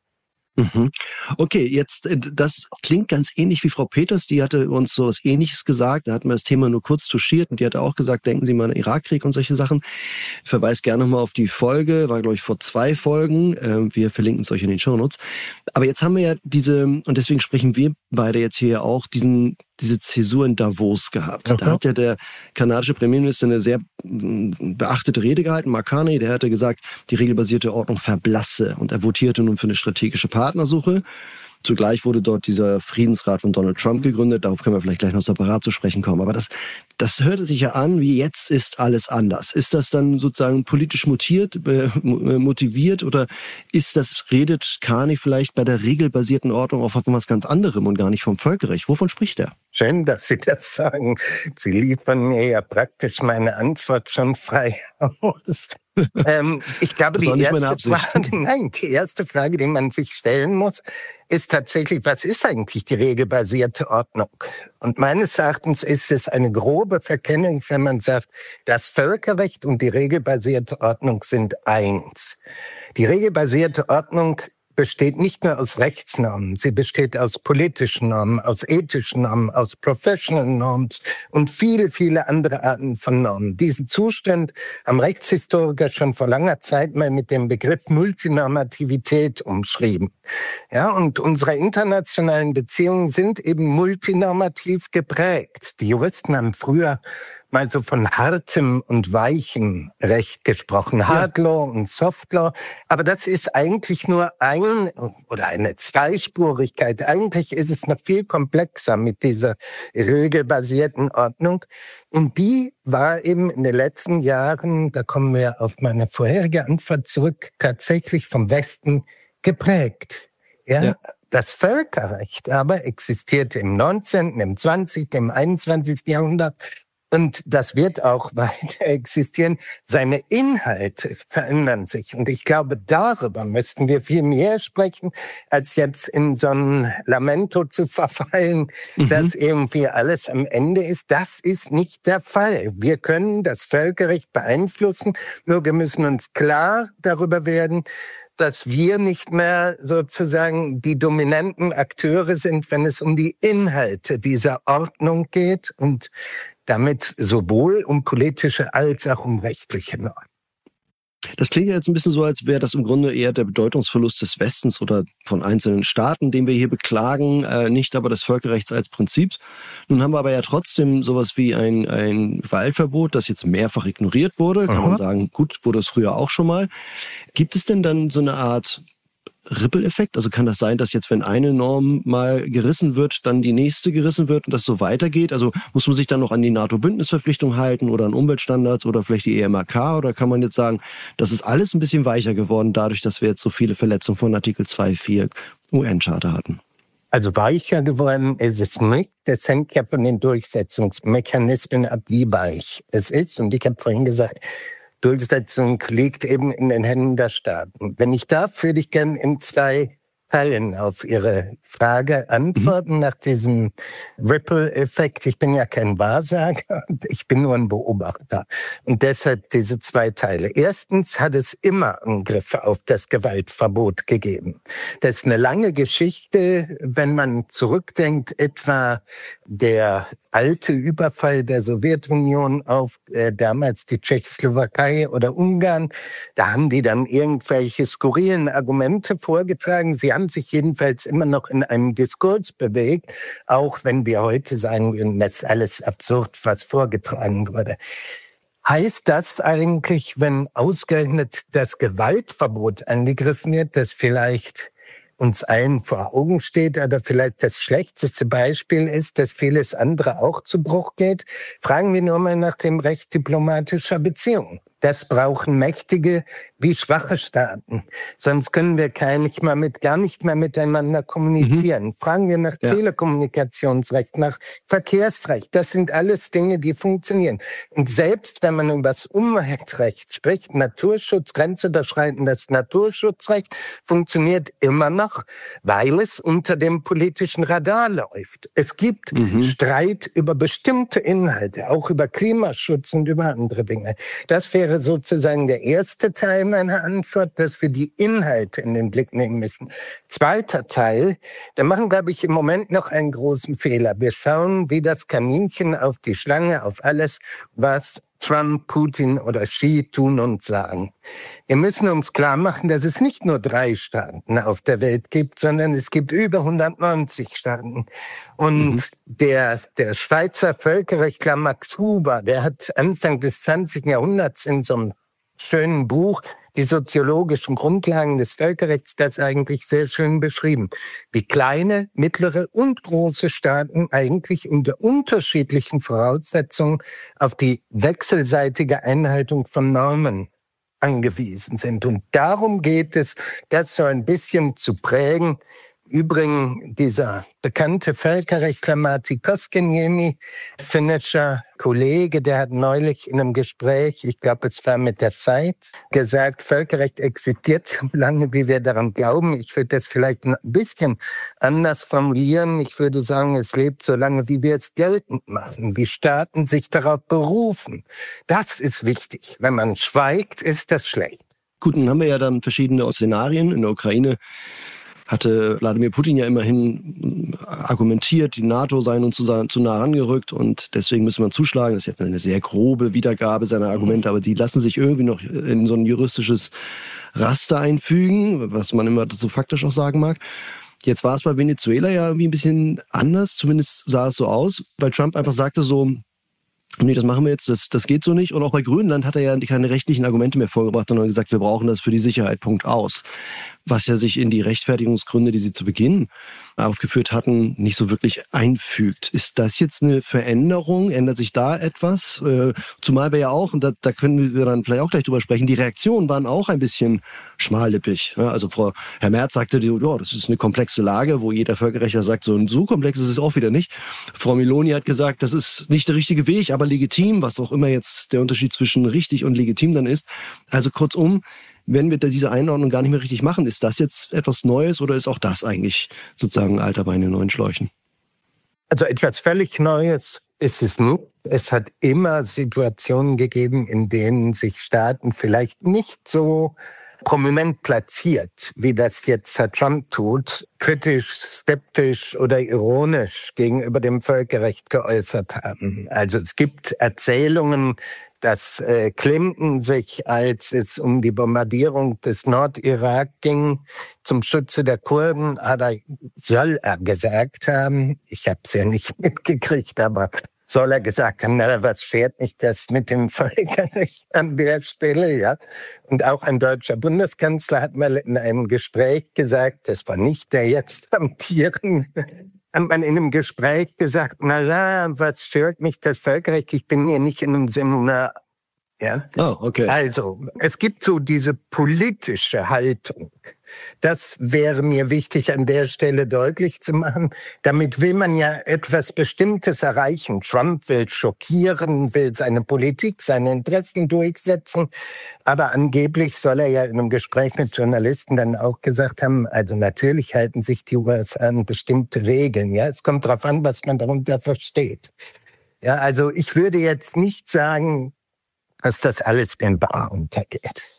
Mhm. Okay, jetzt, das klingt ganz ähnlich wie Frau Peters, die hatte uns so was Ähnliches gesagt, da hatten wir das Thema nur kurz touchiert und die hatte auch gesagt, denken Sie mal an den Irakkrieg und solche Sachen. Ich verweise gerne nochmal auf die Folge, war glaube ich vor zwei Folgen, wir verlinken es euch in den Shownotes. Aber jetzt haben wir ja diese, und deswegen sprechen wir beide jetzt hier auch, diesen diese Zäsur in Davos gehabt. Okay. Da hat ja der kanadische Premierminister eine sehr beachtete Rede gehalten, Mark Carney, der hatte gesagt, die regelbasierte Ordnung verblasse und er votierte nun für eine strategische Partnersuche. Zugleich wurde dort dieser Friedensrat von Donald Trump gegründet. Darauf können wir vielleicht gleich noch separat zu sprechen kommen. Aber das, das hörte sich ja an, wie jetzt ist alles anders. Ist das dann sozusagen politisch mutiert, äh, motiviert oder ist das, redet Carney vielleicht bei der regelbasierten Ordnung auch von was ganz anderem und gar nicht vom Völkerrecht? Wovon spricht er?
Schön, dass Sie das sagen. Sie liefern mir ja praktisch meine Antwort schon frei aus. ähm, ich glaube, die erste Frage, nein, die erste Frage, die man sich stellen muss, ist tatsächlich, was ist eigentlich die regelbasierte Ordnung? Und meines Erachtens ist es eine grobe Verkennung, wenn man sagt, das Völkerrecht und die regelbasierte Ordnung sind eins. Die regelbasierte Ordnung besteht nicht nur aus Rechtsnormen, sie besteht aus politischen Normen, aus ethischen Normen, aus professional Norms und viele, viele andere Arten von Normen. Diesen Zustand haben Rechtshistoriker schon vor langer Zeit mal mit dem Begriff Multinormativität umschrieben. Ja, und unsere internationalen Beziehungen sind eben multinormativ geprägt. Die Juristen haben früher mal so von hartem und weichem Recht gesprochen, Hard Law und Soft Law. Aber das ist eigentlich nur ein oder eine Zweispurigkeit. Eigentlich ist es noch viel komplexer mit dieser regelbasierten Ordnung. Und die war eben in den letzten Jahren, da kommen wir auf meine vorherige Antwort zurück, tatsächlich vom Westen geprägt. Ja. ja. Das Völkerrecht aber existierte im neunzehnten, im zwanzigsten, im einundzwanzigsten Jahrhundert. Und das wird auch weiter existieren. Seine Inhalte verändern sich. Und ich glaube, darüber müssten wir viel mehr sprechen, als jetzt in so ein Lamento zu verfallen, mhm. dass irgendwie alles am Ende ist. Das ist nicht der Fall. Wir können das Völkerrecht beeinflussen, nur wir müssen uns klar darüber werden, dass wir nicht mehr sozusagen die dominanten Akteure sind, wenn es um die Inhalte dieser Ordnung geht und damit sowohl um politische als auch um rechtliche Normen.
Das klingt ja jetzt ein bisschen so, als wäre das im Grunde eher der Bedeutungsverlust des Westens oder von einzelnen Staaten, den wir hier beklagen, äh, nicht aber des Völkerrechts als Prinzips. Nun haben wir aber ja trotzdem sowas wie ein, ein Gewaltverbot, das jetzt mehrfach ignoriert wurde. Kann Aha. man sagen, gut, wurde es früher auch schon mal. Gibt es denn dann so eine Art Ripple-Effekt? Also kann das sein, dass jetzt, wenn eine Norm mal gerissen wird, dann die nächste gerissen wird und das so weitergeht? Also muss man sich dann noch an die NATO-Bündnisverpflichtung halten oder an Umweltstandards oder vielleicht die E M A K? Oder kann man jetzt sagen, das ist alles ein bisschen weicher geworden, dadurch, dass wir jetzt so viele Verletzungen von Artikel zwei Punkt vier U N-Charta hatten?
Also weicher geworden ist es nicht. Das hängt ja von den Durchsetzungsmechanismen ab, wie weich es ist. Und ich habe vorhin gesagt, Durchsetzung liegt eben in den Händen der Staaten. Wenn ich darf, würde ich gerne in zwei Teilen auf Ihre Frage antworten mhm. nach diesem Ripple-Effekt. Ich bin ja kein Wahrsager, ich bin nur ein Beobachter. Und deshalb diese zwei Teile. Erstens hat es immer Angriffe auf das Gewaltverbot gegeben. Das ist eine lange Geschichte, wenn man zurückdenkt, etwa der alte Überfall der Sowjetunion auf äh, damals die Tschechoslowakei oder Ungarn. Da haben die dann irgendwelche skurrilen Argumente vorgetragen. Sie haben sich jedenfalls immer noch in einem Diskurs bewegt, auch wenn wir heute sagen würden, das ist alles absurd, was vorgetragen wurde. Heißt das eigentlich, wenn ausgerechnet das Gewaltverbot angegriffen wird, dass vielleicht uns allen vor Augen steht, oder vielleicht das schlechteste Beispiel ist, dass vieles andere auch zu Bruch geht. Fragen wir nur mal nach dem Recht diplomatischer Beziehungen. Das brauchen mächtige wie schwache Staaten. Sonst können wir gar nicht, mal mit, gar nicht mehr miteinander kommunizieren. Mhm. Fragen wir nach ja. Telekommunikationsrecht, nach Verkehrsrecht. Das sind alles Dinge, die funktionieren. Und selbst wenn man über das Umweltrecht spricht, Naturschutz, grenzüberschreitendes Naturschutzrecht funktioniert immer noch, weil es unter dem politischen Radar läuft. Es gibt mhm. Streit über bestimmte Inhalte, auch über Klimaschutz und über andere Dinge. Das wäre sozusagen der erste Teil meiner Antwort, dass wir die Inhalte in den Blick nehmen müssen. Zweiter Teil, da machen, glaube ich, im Moment noch einen großen Fehler. Wir schauen wie das Kaninchen auf die Schlange, auf alles, was Trump, Putin oder Xi tun und sagen. Wir müssen uns klar machen, dass es nicht nur drei Staaten auf der Welt gibt, sondern es gibt über hundertneunzig Staaten. Und mhm. der, der Schweizer Völkerrechtler Max Huber, der hat Anfang des zwanzigsten Jahrhunderts in so einem schönen Buch die soziologischen Grundlagen des Völkerrechts das eigentlich sehr schön beschrieben. Wie kleine, mittlere und große Staaten eigentlich unter unterschiedlichen Voraussetzungen auf die wechselseitige Einhaltung von Normen angewiesen sind. Und darum geht es, das so ein bisschen zu prägen. Übrigens, dieser bekannte Völkerrechtler Martti Koskiniemi, finnischer Kollege, der hat neulich in einem Gespräch, ich glaube, es war mit der Zeit, gesagt, Völkerrecht existiert so lange, wie wir daran glauben. Ich würde das vielleicht ein bisschen anders formulieren. Ich würde sagen, es lebt so lange, wie wir es geltend machen, wie Staaten sich darauf berufen. Das ist wichtig. Wenn man schweigt, ist das schlecht.
Gut, dann haben wir ja dann verschiedene Szenarien in der Ukraine. Hatte Wladimir Putin ja immerhin argumentiert, die NATO sei uns zu, zu nah rangerückt und deswegen müssen wir zuschlagen. Das ist jetzt eine sehr grobe Wiedergabe seiner Argumente, aber die lassen sich irgendwie noch in so ein juristisches Raster einfügen, was man immer so faktisch auch sagen mag. Jetzt war es bei Venezuela ja irgendwie ein bisschen anders, zumindest sah es so aus, weil Trump einfach sagte so, nee, das machen wir jetzt, das, das geht so nicht. Und auch bei Grönland hat er ja keine rechtlichen Argumente mehr vorgebracht, sondern gesagt, wir brauchen das für die Sicherheit, Punkt aus. Was ja sich in die Rechtfertigungsgründe, die sie zu Beginn aufgeführt hatten, nicht so wirklich einfügt. Ist das jetzt eine Veränderung? Ändert sich da etwas? Äh, zumal wir ja auch, und da, da können wir dann vielleicht auch gleich drüber sprechen, die Reaktionen waren auch ein bisschen schmallippig. Ja, also Frau Herr Merz sagte, ja, das ist eine komplexe Lage, wo jeder Völkerrechtler sagt, so, so komplex ist es auch wieder nicht. Frau Meloni hat gesagt, das ist nicht der richtige Weg, aber legitim, was auch immer jetzt der Unterschied zwischen richtig und legitim dann ist. Also kurzum, wenn wir diese Einordnung gar nicht mehr richtig machen, ist das jetzt etwas Neues oder ist auch das eigentlich sozusagen alter Wein in neuen Schläuchen?
Also etwas völlig Neues ist es nicht. Es hat immer Situationen gegeben, in denen sich Staaten vielleicht nicht so prominent platziert, wie das jetzt Herr Trump tut, kritisch, skeptisch oder ironisch gegenüber dem Völkerrecht geäußert haben. Also es gibt Erzählungen, dass äh, Clinton sich, als es um die Bombardierung des Nordirak ging, zum Schutze der Kurden, hat er, soll er gesagt haben, ich habe es ja nicht mitgekriegt, aber soll er gesagt haben, na, was fährt mich das mit dem Völkerrecht an der Stelle, ja? Und auch ein deutscher Bundeskanzler hat mal in einem Gespräch gesagt, das war nicht der jetzt amtierende, hat man in einem Gespräch gesagt, na ja, was stört mich das Völkerrecht? Ich bin hier nicht in einem Seminar. Ja?
Oh, okay.
Also, es gibt so diese politische Haltung. Das wäre mir wichtig, an der Stelle deutlich zu machen. Damit will man ja etwas Bestimmtes erreichen. Trump will schockieren, will seine Politik, seine Interessen durchsetzen. Aber angeblich soll er ja in einem Gespräch mit Journalisten dann auch gesagt haben, also natürlich halten sich die U S A an bestimmte Regeln. Ja, es kommt darauf an, was man darunter versteht. Ja, also ich würde jetzt nicht sagen, dass das alles den Bach untergeht.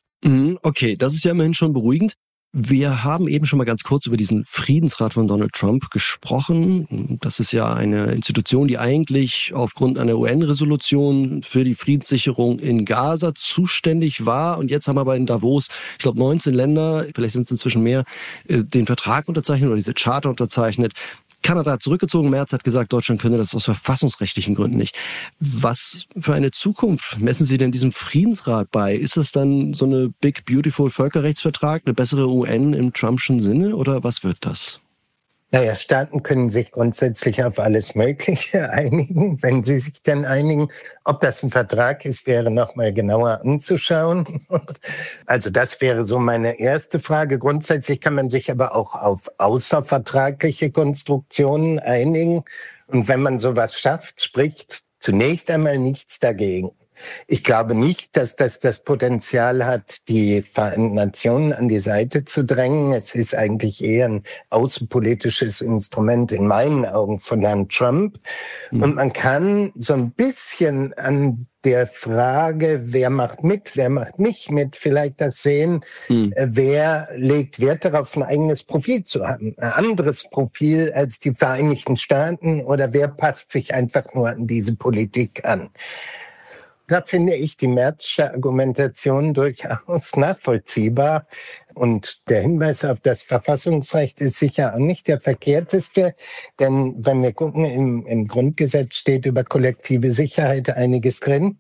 Okay, das ist ja immerhin schon beruhigend. Wir haben eben schon mal ganz kurz über diesen Friedensrat von Donald Trump gesprochen. Das ist ja eine Institution, die eigentlich aufgrund einer U N-Resolution für die Friedenssicherung in Gaza zuständig war. Und jetzt haben aber in Davos, ich glaube neunzehn Länder, vielleicht sind es inzwischen mehr, den Vertrag unterzeichnet oder diese Charta unterzeichnet, Kanada hat zurückgezogen, Merz hat gesagt, Deutschland könne das aus verfassungsrechtlichen Gründen nicht. Was für eine Zukunft messen Sie denn diesem Friedensrat bei? Ist das dann so eine Big Beautiful Völkerrechtsvertrag, eine bessere U N im Trumpschen Sinne oder was wird das?
Naja, Staaten können sich grundsätzlich auf alles Mögliche einigen, wenn sie sich dann einigen. Ob das ein Vertrag ist, wäre noch mal genauer anzuschauen. Also das wäre so meine erste Frage. Grundsätzlich kann man sich aber auch auf außervertragliche Konstruktionen einigen. Und wenn man sowas schafft, spricht zunächst einmal nichts dagegen. Ich glaube nicht, dass das das Potenzial hat, die Vereinten Nationen an die Seite zu drängen. Es ist eigentlich eher ein außenpolitisches Instrument in meinen Augen von Herrn Trump. Mhm. Und man kann so ein bisschen an der Frage, wer macht mit, wer macht nicht mit, vielleicht auch sehen, mhm. wer legt Wert darauf, ein eigenes Profil zu haben. Ein anderes Profil als die Vereinigten Staaten oder wer passt sich einfach nur an diese Politik an. Da finde ich die Merzsche Argumentation durchaus nachvollziehbar. Und der Hinweis auf das Verfassungsrecht ist sicher auch nicht der verkehrteste. Denn wenn wir gucken, im, im Grundgesetz steht über kollektive Sicherheit einiges drin.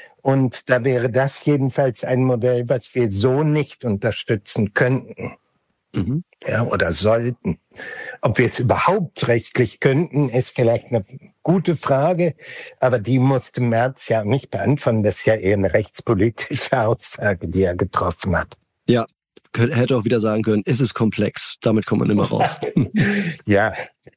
Und da wäre das jedenfalls ein Modell, was wir so nicht unterstützen könnten. Mhm. Ja, oder sollten. Ob wir es überhaupt rechtlich könnten, ist vielleicht eine gute Frage, aber die musste Merz ja nicht beantworten. Das ist ja eher eine rechtspolitische Aussage, die er getroffen hat.
Ja, hätte auch wieder sagen können, es ist komplex, damit kommt man immer raus.
Ja,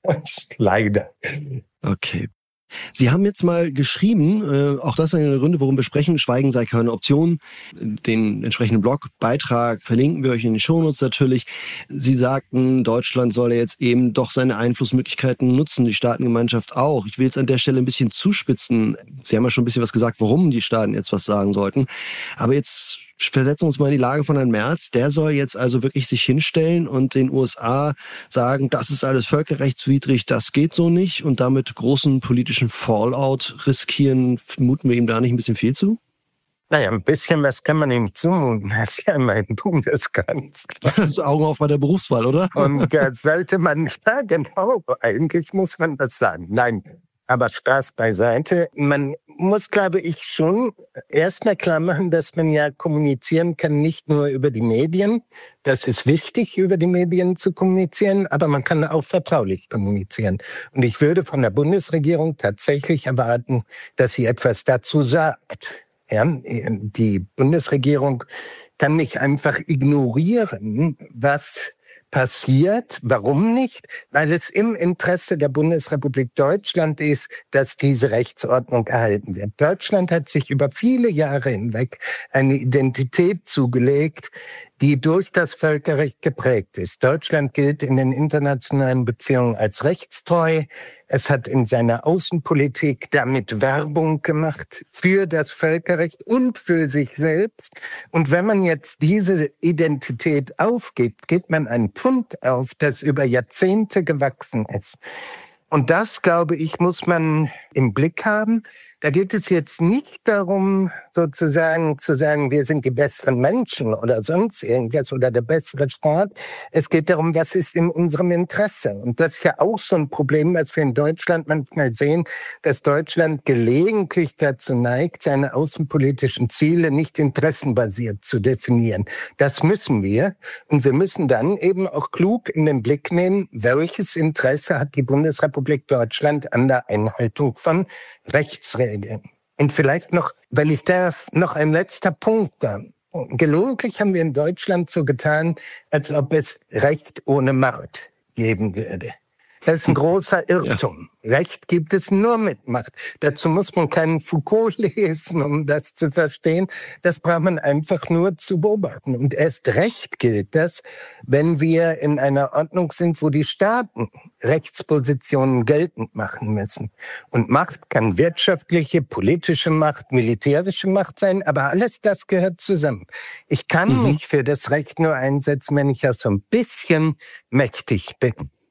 leider.
Okay. Sie haben jetzt mal geschrieben, äh, auch das ist eine der Gründe, warum wir sprechen, Schweigen sei keine Option. Den entsprechenden Blogbeitrag verlinken wir euch in den Shownotes natürlich. Sie sagten, Deutschland solle jetzt eben doch seine Einflussmöglichkeiten nutzen, die Staatengemeinschaft auch. Ich will jetzt an der Stelle ein bisschen zuspitzen. Sie haben ja schon ein bisschen was gesagt, warum die Staaten jetzt was sagen sollten. Aber jetzt versetzen wir uns mal in die Lage von Herrn Merz. Der soll jetzt also wirklich sich hinstellen und den U S A sagen, das ist alles völkerrechtswidrig, das geht so nicht und damit großen politischen Fallout riskieren. Muten wir ihm da nicht ein bisschen viel zu?
Naja, ein bisschen was kann man ihm zumuten. Er ist ja immerhin Bundeskanzler.
Also Augen auf bei der Berufswahl, oder?
Und da sollte man, ja genau, eigentlich muss man das sagen. Nein, aber Spaß beiseite. Man muss, glaube ich, schon erstmal klar machen, dass man ja kommunizieren kann, nicht nur über die Medien. Das ist wichtig, über die Medien zu kommunizieren, aber man kann auch vertraulich kommunizieren. Und ich würde von der Bundesregierung tatsächlich erwarten, dass sie etwas dazu sagt. Ja, die Bundesregierung kann nicht einfach ignorieren, was passiert. Warum nicht? Weil es im Interesse der Bundesrepublik Deutschland ist, dass diese Rechtsordnung erhalten wird. Deutschland hat sich über viele Jahre hinweg eine Identität zugelegt, die durch das Völkerrecht geprägt ist. Deutschland gilt in den internationalen Beziehungen als rechtstreu. Es hat in seiner Außenpolitik damit Werbung gemacht für das Völkerrecht und für sich selbst. Und wenn man jetzt diese Identität aufgibt, gibt man ein Pfund auf, das über Jahrzehnte gewachsen ist. Und das, glaube ich, muss man im Blick haben. Da geht es jetzt nicht darum, sozusagen zu sagen, wir sind die besseren Menschen oder sonst irgendwas oder der bessere Staat. Es geht darum, was ist in unserem Interesse. Und das ist ja auch so ein Problem, was wir in Deutschland manchmal sehen, dass Deutschland gelegentlich dazu neigt, seine außenpolitischen Ziele nicht interessenbasiert zu definieren. Das müssen wir. Und wir müssen dann eben auch klug in den Blick nehmen, welches Interesse hat die Bundesrepublik Deutschland an der Einhaltung von Rechtsregeln. Und vielleicht noch, weil ich darf, noch ein letzter Punkt da. Gelegentlich haben wir in Deutschland so getan, als ob es Recht ohne Macht geben würde. Das ist ein großer Irrtum. Ja. Recht gibt es nur mit Macht. Dazu muss man keinen Foucault lesen, um das zu verstehen. Das braucht man einfach nur zu beobachten. Und erst recht gilt das, wenn wir in einer Ordnung sind, wo die Staaten Rechtspositionen geltend machen müssen. Und Macht kann wirtschaftliche, politische Macht, militärische Macht sein, aber alles das gehört zusammen. Ich kann mhm. mich für das Recht nur einsetzen, wenn ich auch so ein bisschen mächtig bin.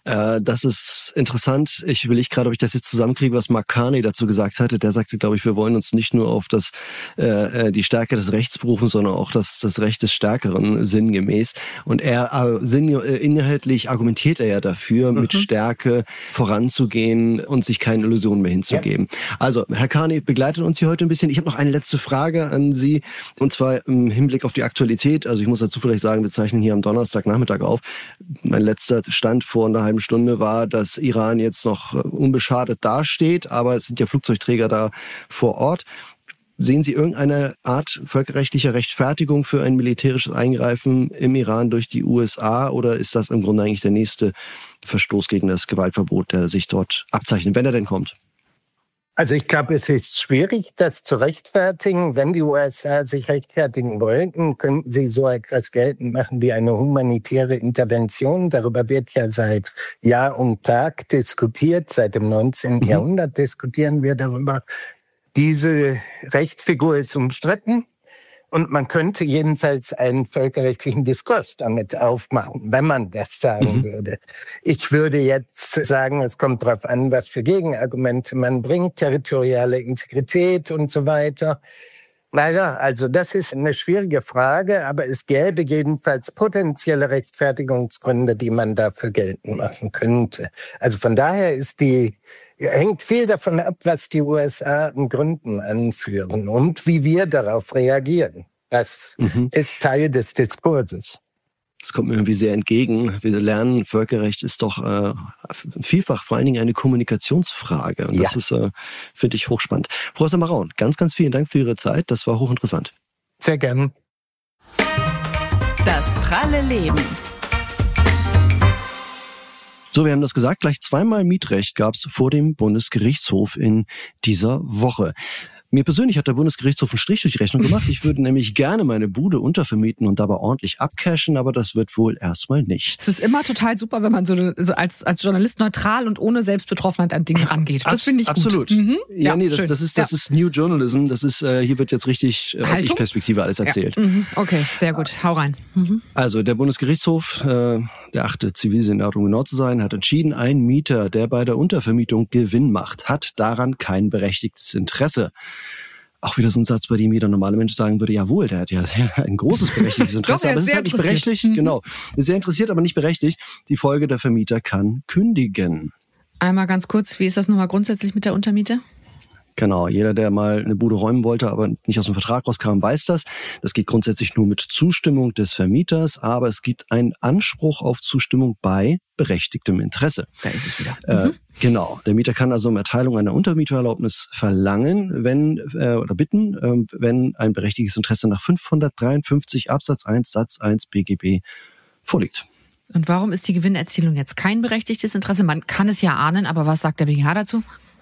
Äh, das ist interessant. Ich überlege gerade, ob ich das jetzt zusammenkriege, was Mark Carney dazu gesagt hatte. Der sagte, glaube ich, wir wollen uns nicht nur auf das äh, die Stärke des Rechts berufen, sondern auch das, das Recht des Stärkeren sinngemäß. Und er äh, sinn, äh, inhaltlich argumentiert er ja dafür, mhm. mit Stärke voranzugehen und sich keine Illusionen mehr hinzugeben. Ja. Also, Herr Carney begleitet uns hier heute ein bisschen. Ich habe noch eine letzte Frage an Sie, und zwar im Hinblick auf die Aktualität. Also ich muss dazu vielleicht sagen, wir zeichnen hier am Donnerstagnachmittag auf. Mein letzter Stand vor einer halben Stunde war, dass Iran jetzt noch unbeschadet dasteht, aber es sind ja Flugzeugträger da vor Ort. Sehen Sie irgendeine Art völkerrechtlicher Rechtfertigung für ein militärisches Eingreifen im Iran durch die U S A, oder ist das im Grunde eigentlich der nächste Verstoß gegen das Gewaltverbot, der sich dort abzeichnet, wenn er denn kommt?
Also ich glaube, es ist schwierig, das zu rechtfertigen. Wenn die U S A sich rechtfertigen wollten, könnten sie so etwas geltend machen wie eine humanitäre Intervention. Darüber wird ja seit Jahr und Tag diskutiert. Seit dem neunzehnten Mhm. Jahrhundert diskutieren wir darüber. Diese Rechtsfigur ist umstritten. Und man könnte jedenfalls einen völkerrechtlichen Diskurs damit aufmachen, wenn man das sagen mhm. würde. Ich würde jetzt sagen, es kommt darauf an, was für Gegenargumente man bringt, territoriale Integrität und so weiter. Naja, also das ist eine schwierige Frage, aber es gäbe jedenfalls potenzielle Rechtfertigungsgründe, die man dafür geltend machen könnte. Also von daher ist die hängt viel davon ab, was die U S A an Gründen anführen und wie wir darauf reagieren. Das mhm. ist Teil des Diskurses.
Das kommt mir irgendwie sehr entgegen. Wir lernen, Völkerrecht ist doch äh, vielfach vor allen Dingen eine Kommunikationsfrage. Und ja. das ist, äh, finde ich, hochspannend. Professor Maraun, ganz, ganz vielen Dank für Ihre Zeit. Das war hochinteressant.
Sehr gern.
Das pralle Leben.
So, wir haben das gesagt, gleich zweimal Mietrecht gab es vor dem Bundesgerichtshof in dieser Woche. Mir persönlich hat der Bundesgerichtshof einen Strich durch die Rechnung gemacht. Ich würde nämlich gerne meine Bude untervermieten und dabei ordentlich abcashen, aber das wird wohl erstmal nicht.
Es ist immer total super, wenn man so, so als, als Journalist neutral und ohne Selbstbetroffenheit an Dinge rangeht. Das finde ich
absolut.
gut.
Absolut. Mhm. Ja, ja, nee, das, das ist das ja. ist New Journalism. Das ist äh, hier wird jetzt richtig äh, aus Ich-Perspektive alles erzählt.
Ja. Mhm. Okay, sehr gut. Hau rein. Mhm.
Also der Bundesgerichtshof, äh, der achte Zivilsenat, um genau zu sein, hat entschieden, ein Mieter, der bei der Untervermietung Gewinn macht, hat daran kein berechtigtes Interesse. Auch wieder so ein Satz, bei dem jeder normale Mensch sagen würde, jawohl, der hat ja ein großes berechtigtes Interesse,
Doch,
aber es ist halt nicht berechtigt. Genau, ist sehr interessiert, aber nicht berechtigt. Die Folge, der Vermieter kann kündigen.
Einmal ganz kurz, wie ist das nochmal grundsätzlich mit der Untermiete?
Genau, jeder, der mal eine Bude räumen wollte, aber nicht aus dem Vertrag rauskam, weiß das. Das geht grundsätzlich nur mit Zustimmung des Vermieters, aber es gibt einen Anspruch auf Zustimmung bei berechtigtem Interesse.
Da ist es wieder.
Äh, mhm. Genau. Der Mieter kann also um Erteilung einer Untermietererlaubnis verlangen, wenn äh, oder bitten, äh, wenn ein berechtigtes Interesse nach fünfhundertdreiundfünfzig Absatz eins Satz eins B G B vorliegt.
Und warum ist die Gewinnerzielung jetzt kein berechtigtes Interesse? Man kann es ja ahnen, aber was sagt der B G H dazu?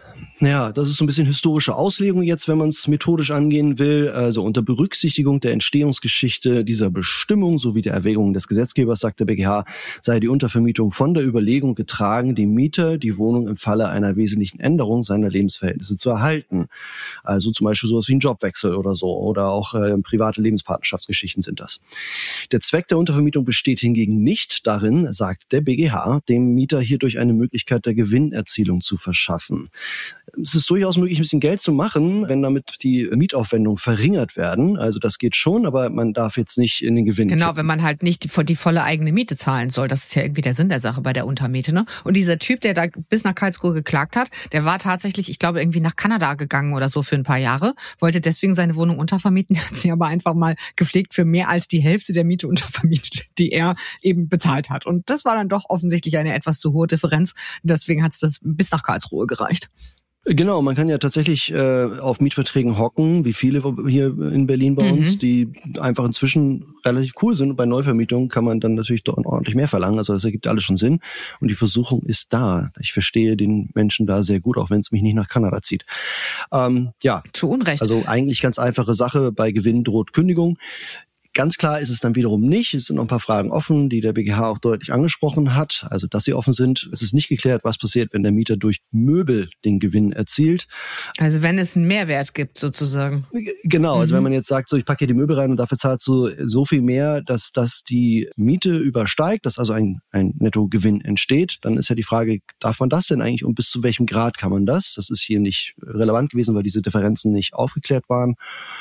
Ja, das ist so ein bisschen historische Auslegung jetzt, wenn man es methodisch angehen will. Also unter Berücksichtigung der Entstehungsgeschichte dieser Bestimmung sowie der Erwägungen des Gesetzgebers, sagt der B G H, sei die Untervermietung von der Überlegung getragen, dem Mieter die Wohnung im Falle einer wesentlichen Änderung seiner Lebensverhältnisse zu erhalten. Also zum Beispiel sowas wie ein Jobwechsel oder so oder auch äh, private Lebenspartnerschaftsgeschichten sind das. Der Zweck der Untervermietung besteht hingegen nicht darin, sagt der B G H, dem Mieter hierdurch eine Möglichkeit der Gewinnerzielung zu verschaffen. Es ist durchaus möglich, ein bisschen Geld zu machen, wenn damit die Mietaufwendungen verringert werden. Also das geht schon, aber man darf jetzt nicht in den Gewinn
Genau,
kippen.
wenn man halt nicht die, die volle eigene Miete zahlen soll. Das ist ja irgendwie der Sinn der Sache bei der Untermiete, ne? Und dieser Typ, der da bis nach Karlsruhe geklagt hat, der war tatsächlich, ich glaube, irgendwie nach Kanada gegangen oder so für ein paar Jahre, wollte deswegen seine Wohnung untervermieten, hat sie aber einfach mal gepflegt für mehr als die Hälfte der Miete untervermietet, die er eben bezahlt hat. Und das war dann doch offensichtlich eine etwas zu hohe Differenz. Deswegen hat es das bis nach Karlsruhe gereicht.
Genau, man kann ja tatsächlich äh, auf Mietverträgen hocken, wie viele hier in Berlin bei mhm. uns, die einfach inzwischen relativ cool sind. Und bei Neuvermietungen kann man dann natürlich doch ordentlich mehr verlangen. Also das ergibt alles schon Sinn. Und die Versuchung ist da. Ich verstehe den Menschen da sehr gut, auch wenn es mich nicht nach Kanada zieht. Ähm, ja,
zu Unrecht.
Also eigentlich ganz einfache Sache. Bei Gewinn droht Kündigung. Ganz klar ist es dann wiederum nicht. Es sind noch ein paar Fragen offen, die der B G H auch deutlich angesprochen hat. Also, dass sie offen sind. Es ist nicht geklärt, was passiert, wenn der Mieter durch Möbel den Gewinn erzielt.
Also, wenn es einen Mehrwert gibt, sozusagen.
Genau.
Mhm.
Also, wenn man jetzt sagt, so, ich packe hier die Möbel rein und dafür zahlst du so viel mehr, dass das die Miete übersteigt, dass also ein, ein Nettogewinn entsteht, dann ist ja die Frage, darf man das denn eigentlich und bis zu welchem Grad kann man das? Das ist hier nicht relevant gewesen, weil diese Differenzen nicht aufgeklärt waren.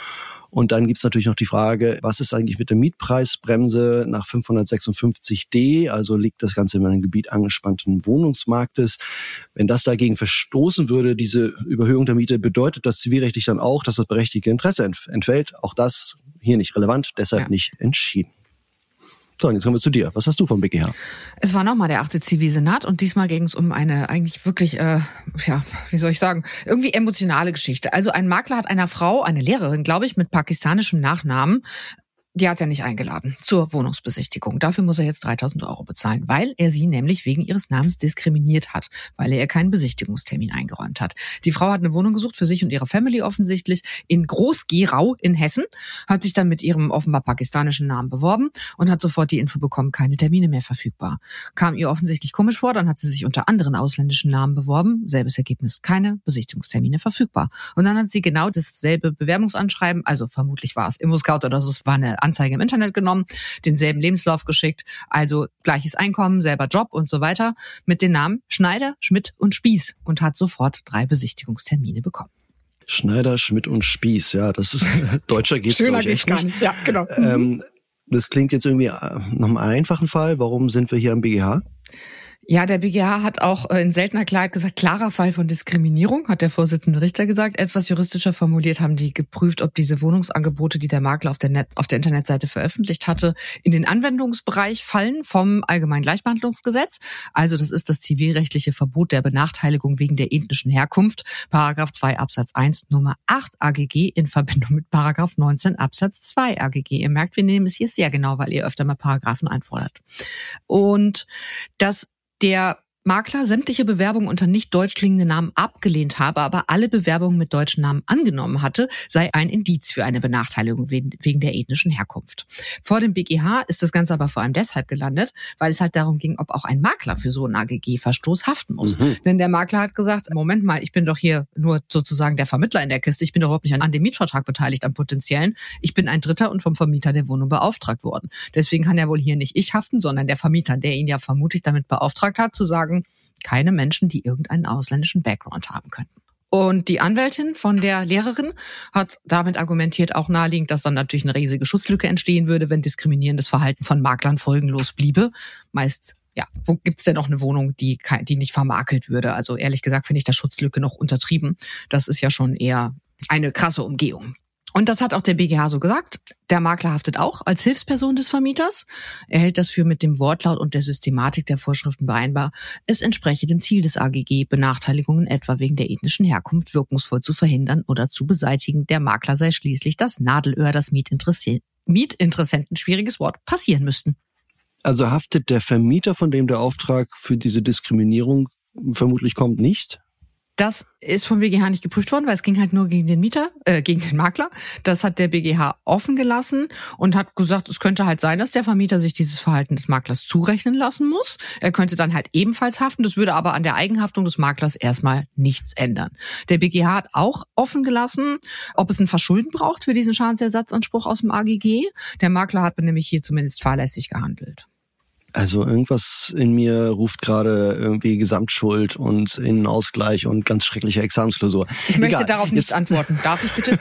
Und dann gibt's natürlich noch die Frage, was ist eigentlich mit der Mietpreisbremse nach fünfhundertsechsundfünfzig d? Also liegt das Ganze in einem Gebiet angespannten Wohnungsmarktes. Wenn das dagegen verstoßen würde, diese Überhöhung der Miete, bedeutet das zivilrechtlich dann auch, dass das berechtigte Interesse entfällt. Auch das hier nicht relevant, deshalb ja. nicht entschieden. So, und jetzt kommen wir zu dir. Was hast du vom B G H?
Es war nochmal der achte Zivilsenat und diesmal ging es um eine eigentlich wirklich, äh, ja, wie soll ich sagen, irgendwie emotionale Geschichte. Also ein Makler hat einer Frau, eine Lehrerin, glaube ich, mit pakistanischem Nachnamen, die hat er nicht eingeladen zur Wohnungsbesichtigung. Dafür muss er jetzt dreitausend Euro bezahlen, weil er sie nämlich wegen ihres Namens diskriminiert hat, weil er ihr keinen Besichtigungstermin eingeräumt hat. Die Frau hat eine Wohnung gesucht für sich und ihre Family offensichtlich in Groß-Gerau in Hessen, hat sich dann mit ihrem offenbar pakistanischen Namen beworben und hat sofort die Info bekommen, keine Termine mehr verfügbar. Kam ihr offensichtlich komisch vor, dann hat sie sich unter anderen ausländischen Namen beworben, selbes Ergebnis, keine Besichtigungstermine verfügbar. Und dann hat sie genau dasselbe Bewerbungsanschreiben, also vermutlich war es ImmoScout oder so, es war eine Anzeige im Internet genommen, denselben Lebenslauf geschickt, also gleiches Einkommen, selber Job und so weiter, mit den Namen Schneider, Schmidt und Spieß und hat sofort drei Besichtigungstermine bekommen.
Schneider, Schmidt und Spieß, ja, das ist deutscher geht's
Schöner
geht's echt
gar nicht, ja, genau.
Ähm, das klingt jetzt irgendwie nach einem einfachen Fall. Warum sind wir hier am B G H?
Ja, der B G H hat auch in seltener Klarheit gesagt, klarer Fall von Diskriminierung, hat der Vorsitzende Richter gesagt. Etwas juristischer formuliert haben die geprüft, ob diese Wohnungsangebote, die der Makler auf der, Net, auf der Internetseite veröffentlicht hatte, in den Anwendungsbereich fallen vom Allgemeinen Gleichbehandlungsgesetz. Also das ist das zivilrechtliche Verbot der Benachteiligung wegen der ethnischen Herkunft, Paragraph zwei Absatz eins Nummer acht A G G in Verbindung mit Paragraph neunzehn Absatz zwei A G G. Ihr merkt, wir nehmen es hier sehr genau, weil ihr öfter mal Paragraphen einfordert. Und das der Makler sämtliche Bewerbungen unter nicht deutsch klingenden Namen abgelehnt habe, aber alle Bewerbungen mit deutschen Namen angenommen hatte, sei ein Indiz für eine Benachteiligung wegen der ethnischen Herkunft. Vor dem B G H ist das Ganze aber vor allem deshalb gelandet, weil es halt darum ging, ob auch ein Makler für so einen A G G-Verstoß haften muss. Mhm. Denn der Makler hat gesagt, Moment mal, ich bin doch hier nur sozusagen der Vermittler in der Kiste, ich bin doch überhaupt nicht an dem Mietvertrag beteiligt, am potenziellen. Ich bin ein Dritter und vom Vermieter der Wohnung beauftragt worden. Deswegen kann ja wohl hier nicht ich haften, sondern der Vermieter, der ihn ja vermutlich damit beauftragt hat, zu sagen, keine Menschen, die irgendeinen ausländischen Background haben könnten. Und die Anwältin von der Lehrerin hat damit argumentiert, auch naheliegend, dass dann natürlich eine riesige Schutzlücke entstehen würde, wenn diskriminierendes Verhalten von Maklern folgenlos bliebe. Meist, ja, wo gibt's denn noch eine Wohnung, die die nicht vermakelt würde? Also ehrlich gesagt finde ich das Schutzlücke noch untertrieben. Das ist ja schon eher eine krasse Umgehung. Und das hat auch der B G H so gesagt. Der Makler haftet auch als Hilfsperson des Vermieters. Er hält das für mit dem Wortlaut und der Systematik der Vorschriften vereinbar. Es entspreche dem Ziel des A G G, Benachteiligungen etwa wegen der ethnischen Herkunft wirkungsvoll zu verhindern oder zu beseitigen. Der Makler sei schließlich das Nadelöhr, das Mietinteresse- Mietinteressenten, schwieriges Wort, passieren müssten.
Also haftet der Vermieter, von dem der Auftrag für diese Diskriminierung vermutlich kommt, nicht?
Das ist vom B G H nicht geprüft worden, weil es ging halt nur gegen den Mieter, äh, gegen den Makler. Das hat der B G H offen gelassen und hat gesagt, es könnte halt sein, dass der Vermieter sich dieses Verhalten des Maklers zurechnen lassen muss. Er könnte dann halt ebenfalls haften. Das würde aber an der Eigenhaftung des Maklers erstmal nichts ändern. Der B G H hat auch offen gelassen, ob es ein Verschulden braucht für diesen Schadensersatzanspruch aus dem A G G. Der Makler hat nämlich hier zumindest fahrlässig gehandelt.
Also irgendwas in mir ruft gerade irgendwie Gesamtschuld und Innenausgleich und ganz schreckliche Examensklausur.
Ich möchte
Egal.
darauf nicht
Jetzt,
antworten. Darf ich bitte?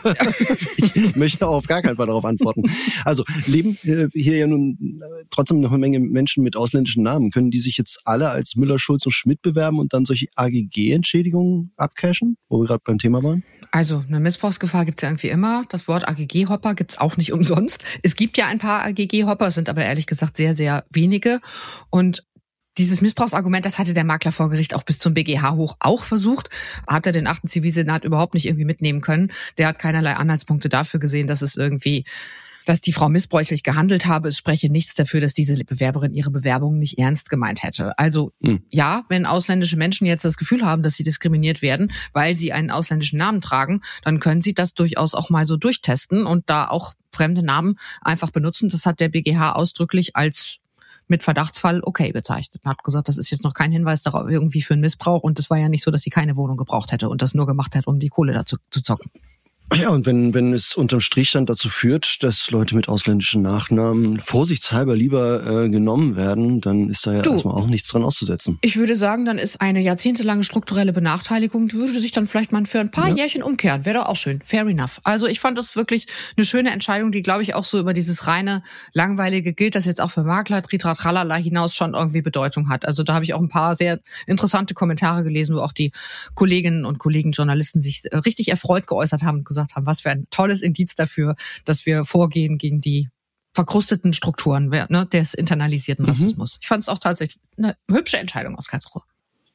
Ich möchte auch auf gar keinen Fall darauf antworten. Also leben hier ja nun trotzdem noch eine Menge Menschen mit ausländischen Namen. Können die sich jetzt alle als Müller, Schulz und Schmidt bewerben und dann solche A G G-Entschädigungen abcashen, wo wir gerade beim Thema waren?
Also eine Missbrauchsgefahr gibt es ja irgendwie immer. Das Wort A G G-Hopper gibt es auch nicht umsonst. Es gibt ja ein paar A G G-Hopper, es sind aber ehrlich gesagt sehr, sehr wenige. Und dieses Missbrauchsargument, das hatte der Makler vor Gericht auch bis zum B G H hoch auch versucht, hat er den achten Zivilsenat überhaupt nicht irgendwie mitnehmen können. Der hat keinerlei Anhaltspunkte dafür gesehen, dass es irgendwie dass die Frau missbräuchlich gehandelt habe. Es spreche nichts dafür, dass diese Bewerberin ihre Bewerbung nicht ernst gemeint hätte. Also hm. ja, wenn ausländische Menschen jetzt das Gefühl haben, dass sie diskriminiert werden, weil sie einen ausländischen Namen tragen, dann können sie das durchaus auch mal so durchtesten und da auch fremde Namen einfach benutzen. Das hat der B G H ausdrücklich als mit Verdachtsfall okay bezeichnet. Und hat gesagt, das ist jetzt noch kein Hinweis darauf irgendwie für einen Missbrauch. Und es war ja nicht so, dass sie keine Wohnung gebraucht hätte und das nur gemacht hat, um die Kohle dazu zu zocken.
Ja, und wenn wenn es unterm Strich dann dazu führt, dass Leute mit ausländischen Nachnamen vorsichtshalber lieber äh, genommen werden, dann ist da ja du, erstmal auch nichts dran auszusetzen.
Ich würde sagen, dann ist eine jahrzehntelange strukturelle Benachteiligung, die würde sich dann vielleicht mal für ein paar ja. Jährchen umkehren. Wäre doch auch schön. Fair enough. Also ich fand das wirklich eine schöne Entscheidung, die, glaube ich, auch so über dieses reine, langweilige gilt, das jetzt auch für Makler, Tritra, Tralala hinaus schon irgendwie Bedeutung hat. Also da habe ich auch ein paar sehr interessante Kommentare gelesen, wo auch die Kolleginnen und Kollegen Journalisten sich richtig erfreut geäußert haben und gesagt haben, was für ein tolles Indiz dafür, dass wir vorgehen gegen die verkrusteten Strukturen ne, des internalisierten Rassismus. Mhm. Ich fand es auch tatsächlich eine hübsche Entscheidung aus Karlsruhe.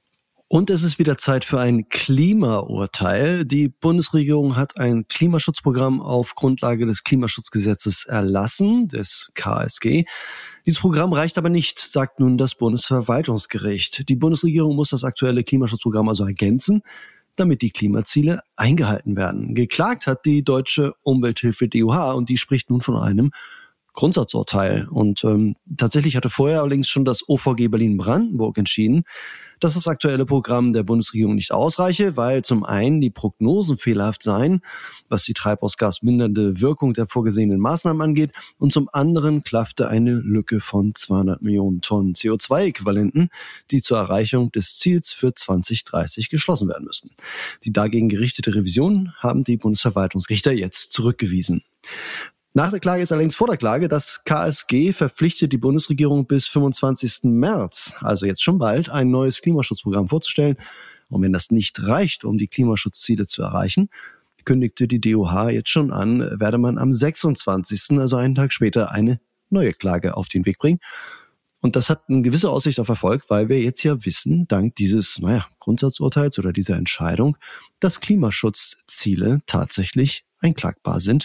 Und es ist wieder Zeit für ein Klimaurteil. Die Bundesregierung hat ein Klimaschutzprogramm auf Grundlage des Klimaschutzgesetzes erlassen, des K S G. Dieses Programm reicht aber nicht, sagt nun das Bundesverwaltungsgericht. Die Bundesregierung muss das aktuelle Klimaschutzprogramm also ergänzen, damit die Klimaziele eingehalten werden. Geklagt hat die Deutsche Umwelthilfe D U H und die spricht nun von einem Grundsatzurteil. Und ähm, tatsächlich hatte vorher allerdings schon das O V G Berlin-Brandenburg entschieden, dass das aktuelle Programm der Bundesregierung nicht ausreiche, weil zum einen die Prognosen fehlerhaft seien, was die treibhausgasmindernde Wirkung der vorgesehenen Maßnahmen angeht, und zum anderen klaffte eine Lücke von zweihundert Millionen Tonnen C O zwei Äquivalenten, die zur Erreichung des Ziels für zwanzig dreißig geschlossen werden müssten. Die dagegen gerichtete Revision haben die Bundesverwaltungsrichter jetzt zurückgewiesen. Nach der Klage ist allerdings vor der Klage, das K S G verpflichtet die Bundesregierung bis fünfundzwanzigsten März, also jetzt schon bald, ein neues Klimaschutzprogramm vorzustellen. Und wenn das nicht reicht, um die Klimaschutzziele zu erreichen, kündigte die D U H jetzt schon an, werde man am sechsundzwanzigsten, also einen Tag später, eine neue Klage auf den Weg bringen. Und das hat eine gewisse Aussicht auf Erfolg, weil wir jetzt ja wissen, dank dieses, naja, Grundsatzurteils oder dieser Entscheidung, dass Klimaschutzziele tatsächlich einklagbar sind.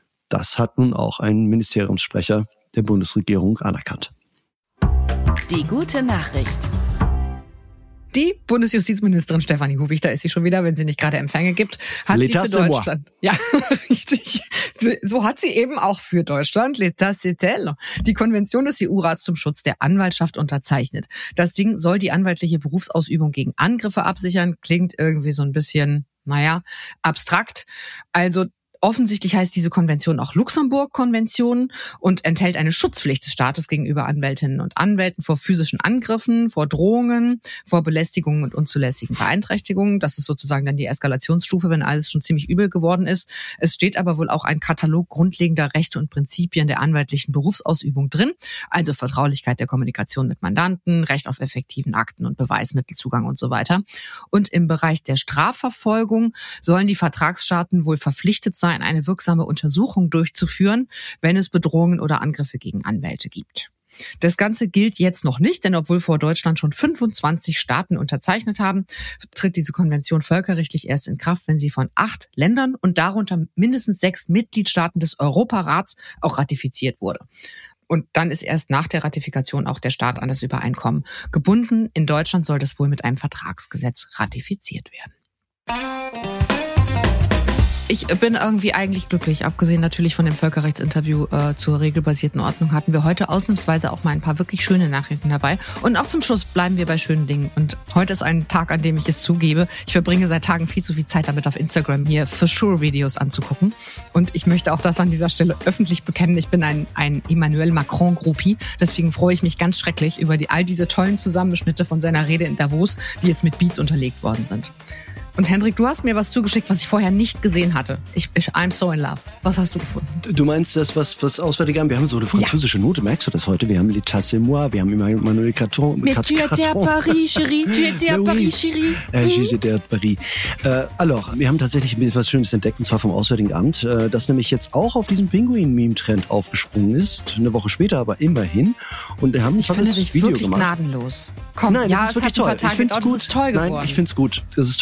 Das hat nun auch ein Ministeriumssprecher der Bundesregierung anerkannt.
Die gute Nachricht.
Die Bundesjustizministerin Stefanie Hubich, da ist sie schon wieder, wenn sie nicht gerade Empfänge gibt, hat L'état sie für Deutschland. Ja, richtig. So hat sie eben auch für Deutschland, L'état c'est elle, die Konvention des E U-Rats zum Schutz der Anwaltschaft unterzeichnet. Das Ding soll die anwaltliche Berufsausübung gegen Angriffe absichern. Klingt irgendwie so ein bisschen, naja, abstrakt. Also offensichtlich heißt diese Konvention auch Luxemburg-Konvention und enthält eine Schutzpflicht des Staates gegenüber Anwältinnen und Anwälten vor physischen Angriffen, vor Drohungen, vor Belästigungen und unzulässigen Beeinträchtigungen. Das ist sozusagen dann die Eskalationsstufe, wenn alles schon ziemlich übel geworden ist. Es steht aber wohl auch ein Katalog grundlegender Rechte und Prinzipien der anwaltlichen Berufsausübung drin, also Vertraulichkeit der Kommunikation mit Mandanten, Recht auf effektiven Akten- und Beweismittelzugang und so weiter. Und im Bereich der Strafverfolgung sollen die Vertragsstaaten wohl verpflichtet sein, eine wirksame Untersuchung durchzuführen, wenn es Bedrohungen oder Angriffe gegen Anwälte gibt. Das Ganze gilt jetzt noch nicht, denn obwohl vor Deutschland schon fünfundzwanzig Staaten unterzeichnet haben, tritt diese Konvention völkerrechtlich erst in Kraft, wenn sie von acht Ländern und darunter mindestens sechs Mitgliedstaaten des Europarats auch ratifiziert wurde. Und dann ist erst nach der Ratifikation auch der Staat an das Übereinkommen gebunden. In Deutschland soll das wohl mit einem Vertragsgesetz ratifiziert werden. Ich bin irgendwie eigentlich glücklich. Abgesehen natürlich von dem Völkerrechtsinterview äh, zur regelbasierten Ordnung hatten wir heute ausnahmsweise auch mal ein paar wirklich schöne Nachrichten dabei. Und auch zum Schluss bleiben wir bei schönen Dingen. Und heute ist ein Tag, an dem ich es zugebe. Ich verbringe seit Tagen viel zu viel Zeit damit, auf Instagram hier For Sure Videos anzugucken. Und ich möchte auch das an dieser Stelle öffentlich bekennen. Ich bin ein, ein Emmanuel Macron-Groupie. Deswegen freue ich mich ganz schrecklich über die, all diese tollen Zusammenschnitte von seiner Rede in Davos, die jetzt mit Beats unterlegt worden sind. Und Hendrik, du hast mir was zugeschickt, was ich vorher nicht gesehen hatte. Ich, ich I'm so in love. Was hast du gefunden?
Du meinst das, was, was Auswärtige haben? Wir haben so eine französische ja. Note, merkst du das heute? Wir haben L'état c'est moi, wir haben Emmanuel Macron.
Mais tu étais à Paris, chérie, tu étais à Paris, chérie.
Äh, j'étais à Paris. Äh, alors, wir haben tatsächlich ein bisschen was Schönes entdeckt, und zwar vom Auswärtigen Amt, äh, das nämlich jetzt auch auf diesen Pinguin-Meme-Trend aufgesprungen ist. Eine Woche später aber immerhin. Und wir haben ein
ich finde dich
Video
wirklich
gemacht.
gnadenlos. Komm,
Nein,
ja,
das ist wirklich toll. Ich finde es gut.
Ist toll
Nein, ich finde es gut. Das ist toll, das haben die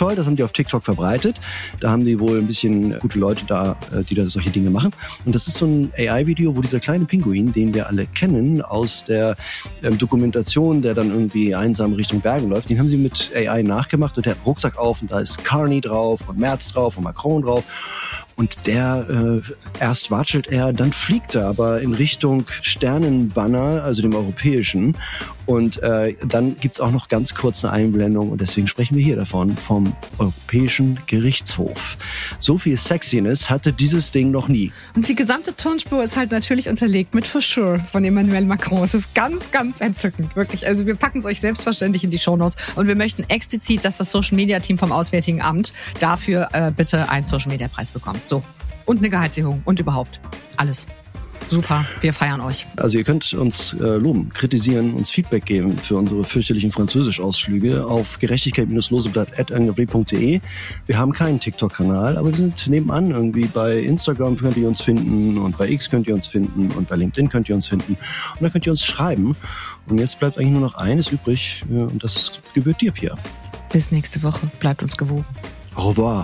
auf TikTok verbreitet. Da haben die wohl ein bisschen gute Leute da, die da solche Dinge machen. Und das ist so ein A I-Video, wo dieser kleine Pinguin, den wir alle kennen aus der ähm, Dokumentation, der dann irgendwie einsam Richtung Bergen läuft, den haben sie mit A I nachgemacht und der hat einen Rucksack auf und da ist Carney drauf und Merz drauf und Macron drauf. Und der, äh, erst watschelt er, dann fliegt er aber in Richtung Sternenbanner, also dem europäischen. Und äh, dann gibt's auch noch ganz kurz eine Einblendung und deswegen sprechen wir hier davon, vom Europäischen Gerichtshof. So viel Sexiness hatte dieses Ding noch nie.
Und die gesamte Tonspur ist halt natürlich unterlegt mit For Sure von Emmanuel Macron. Es ist ganz, ganz entzückend, wirklich. Also wir packen es euch selbstverständlich in die Shownotes und wir möchten explizit, dass das Social-Media-Team vom Auswärtigen Amt dafür äh, bitte einen Social-Media-Preis bekommt. So. Und eine Gehaltserhöhung und überhaupt. Alles. Super, wir feiern euch.
Also ihr könnt uns äh, loben, kritisieren, uns Feedback geben für unsere fürchterlichen Französisch-Ausflüge auf gerechtigkeit-loseblatt at n w punkt d e. Wir haben keinen TikTok-Kanal, aber wir sind nebenan irgendwie. Bei Instagram könnt ihr uns finden und bei X könnt ihr uns finden und bei LinkedIn könnt ihr uns finden. Und da könnt ihr uns schreiben. Und jetzt bleibt eigentlich nur noch eines übrig und das gebührt dir, Pia.
Bis nächste Woche. Bleibt uns gewogen.
Au revoir.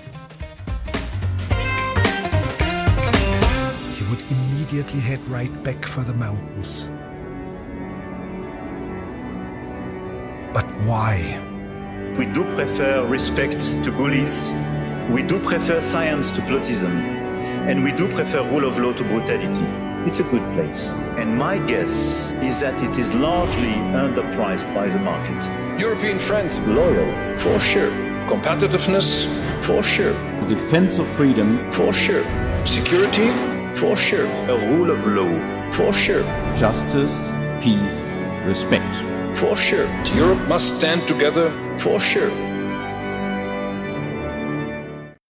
Would immediately head right back for the mountains. But why?
We do prefer respect to bullies. We do prefer science to plotism. And we do prefer rule of law to brutality. It's a good place. And my guess is that it is largely underpriced by the market.
European friends.
Loyal, for sure.
Competitiveness.
For sure.
Defense of freedom.
For sure.
Security.
For sure. A rule of law. For sure.
Justice, peace, respect.
For sure.
Europe must stand together.
For sure.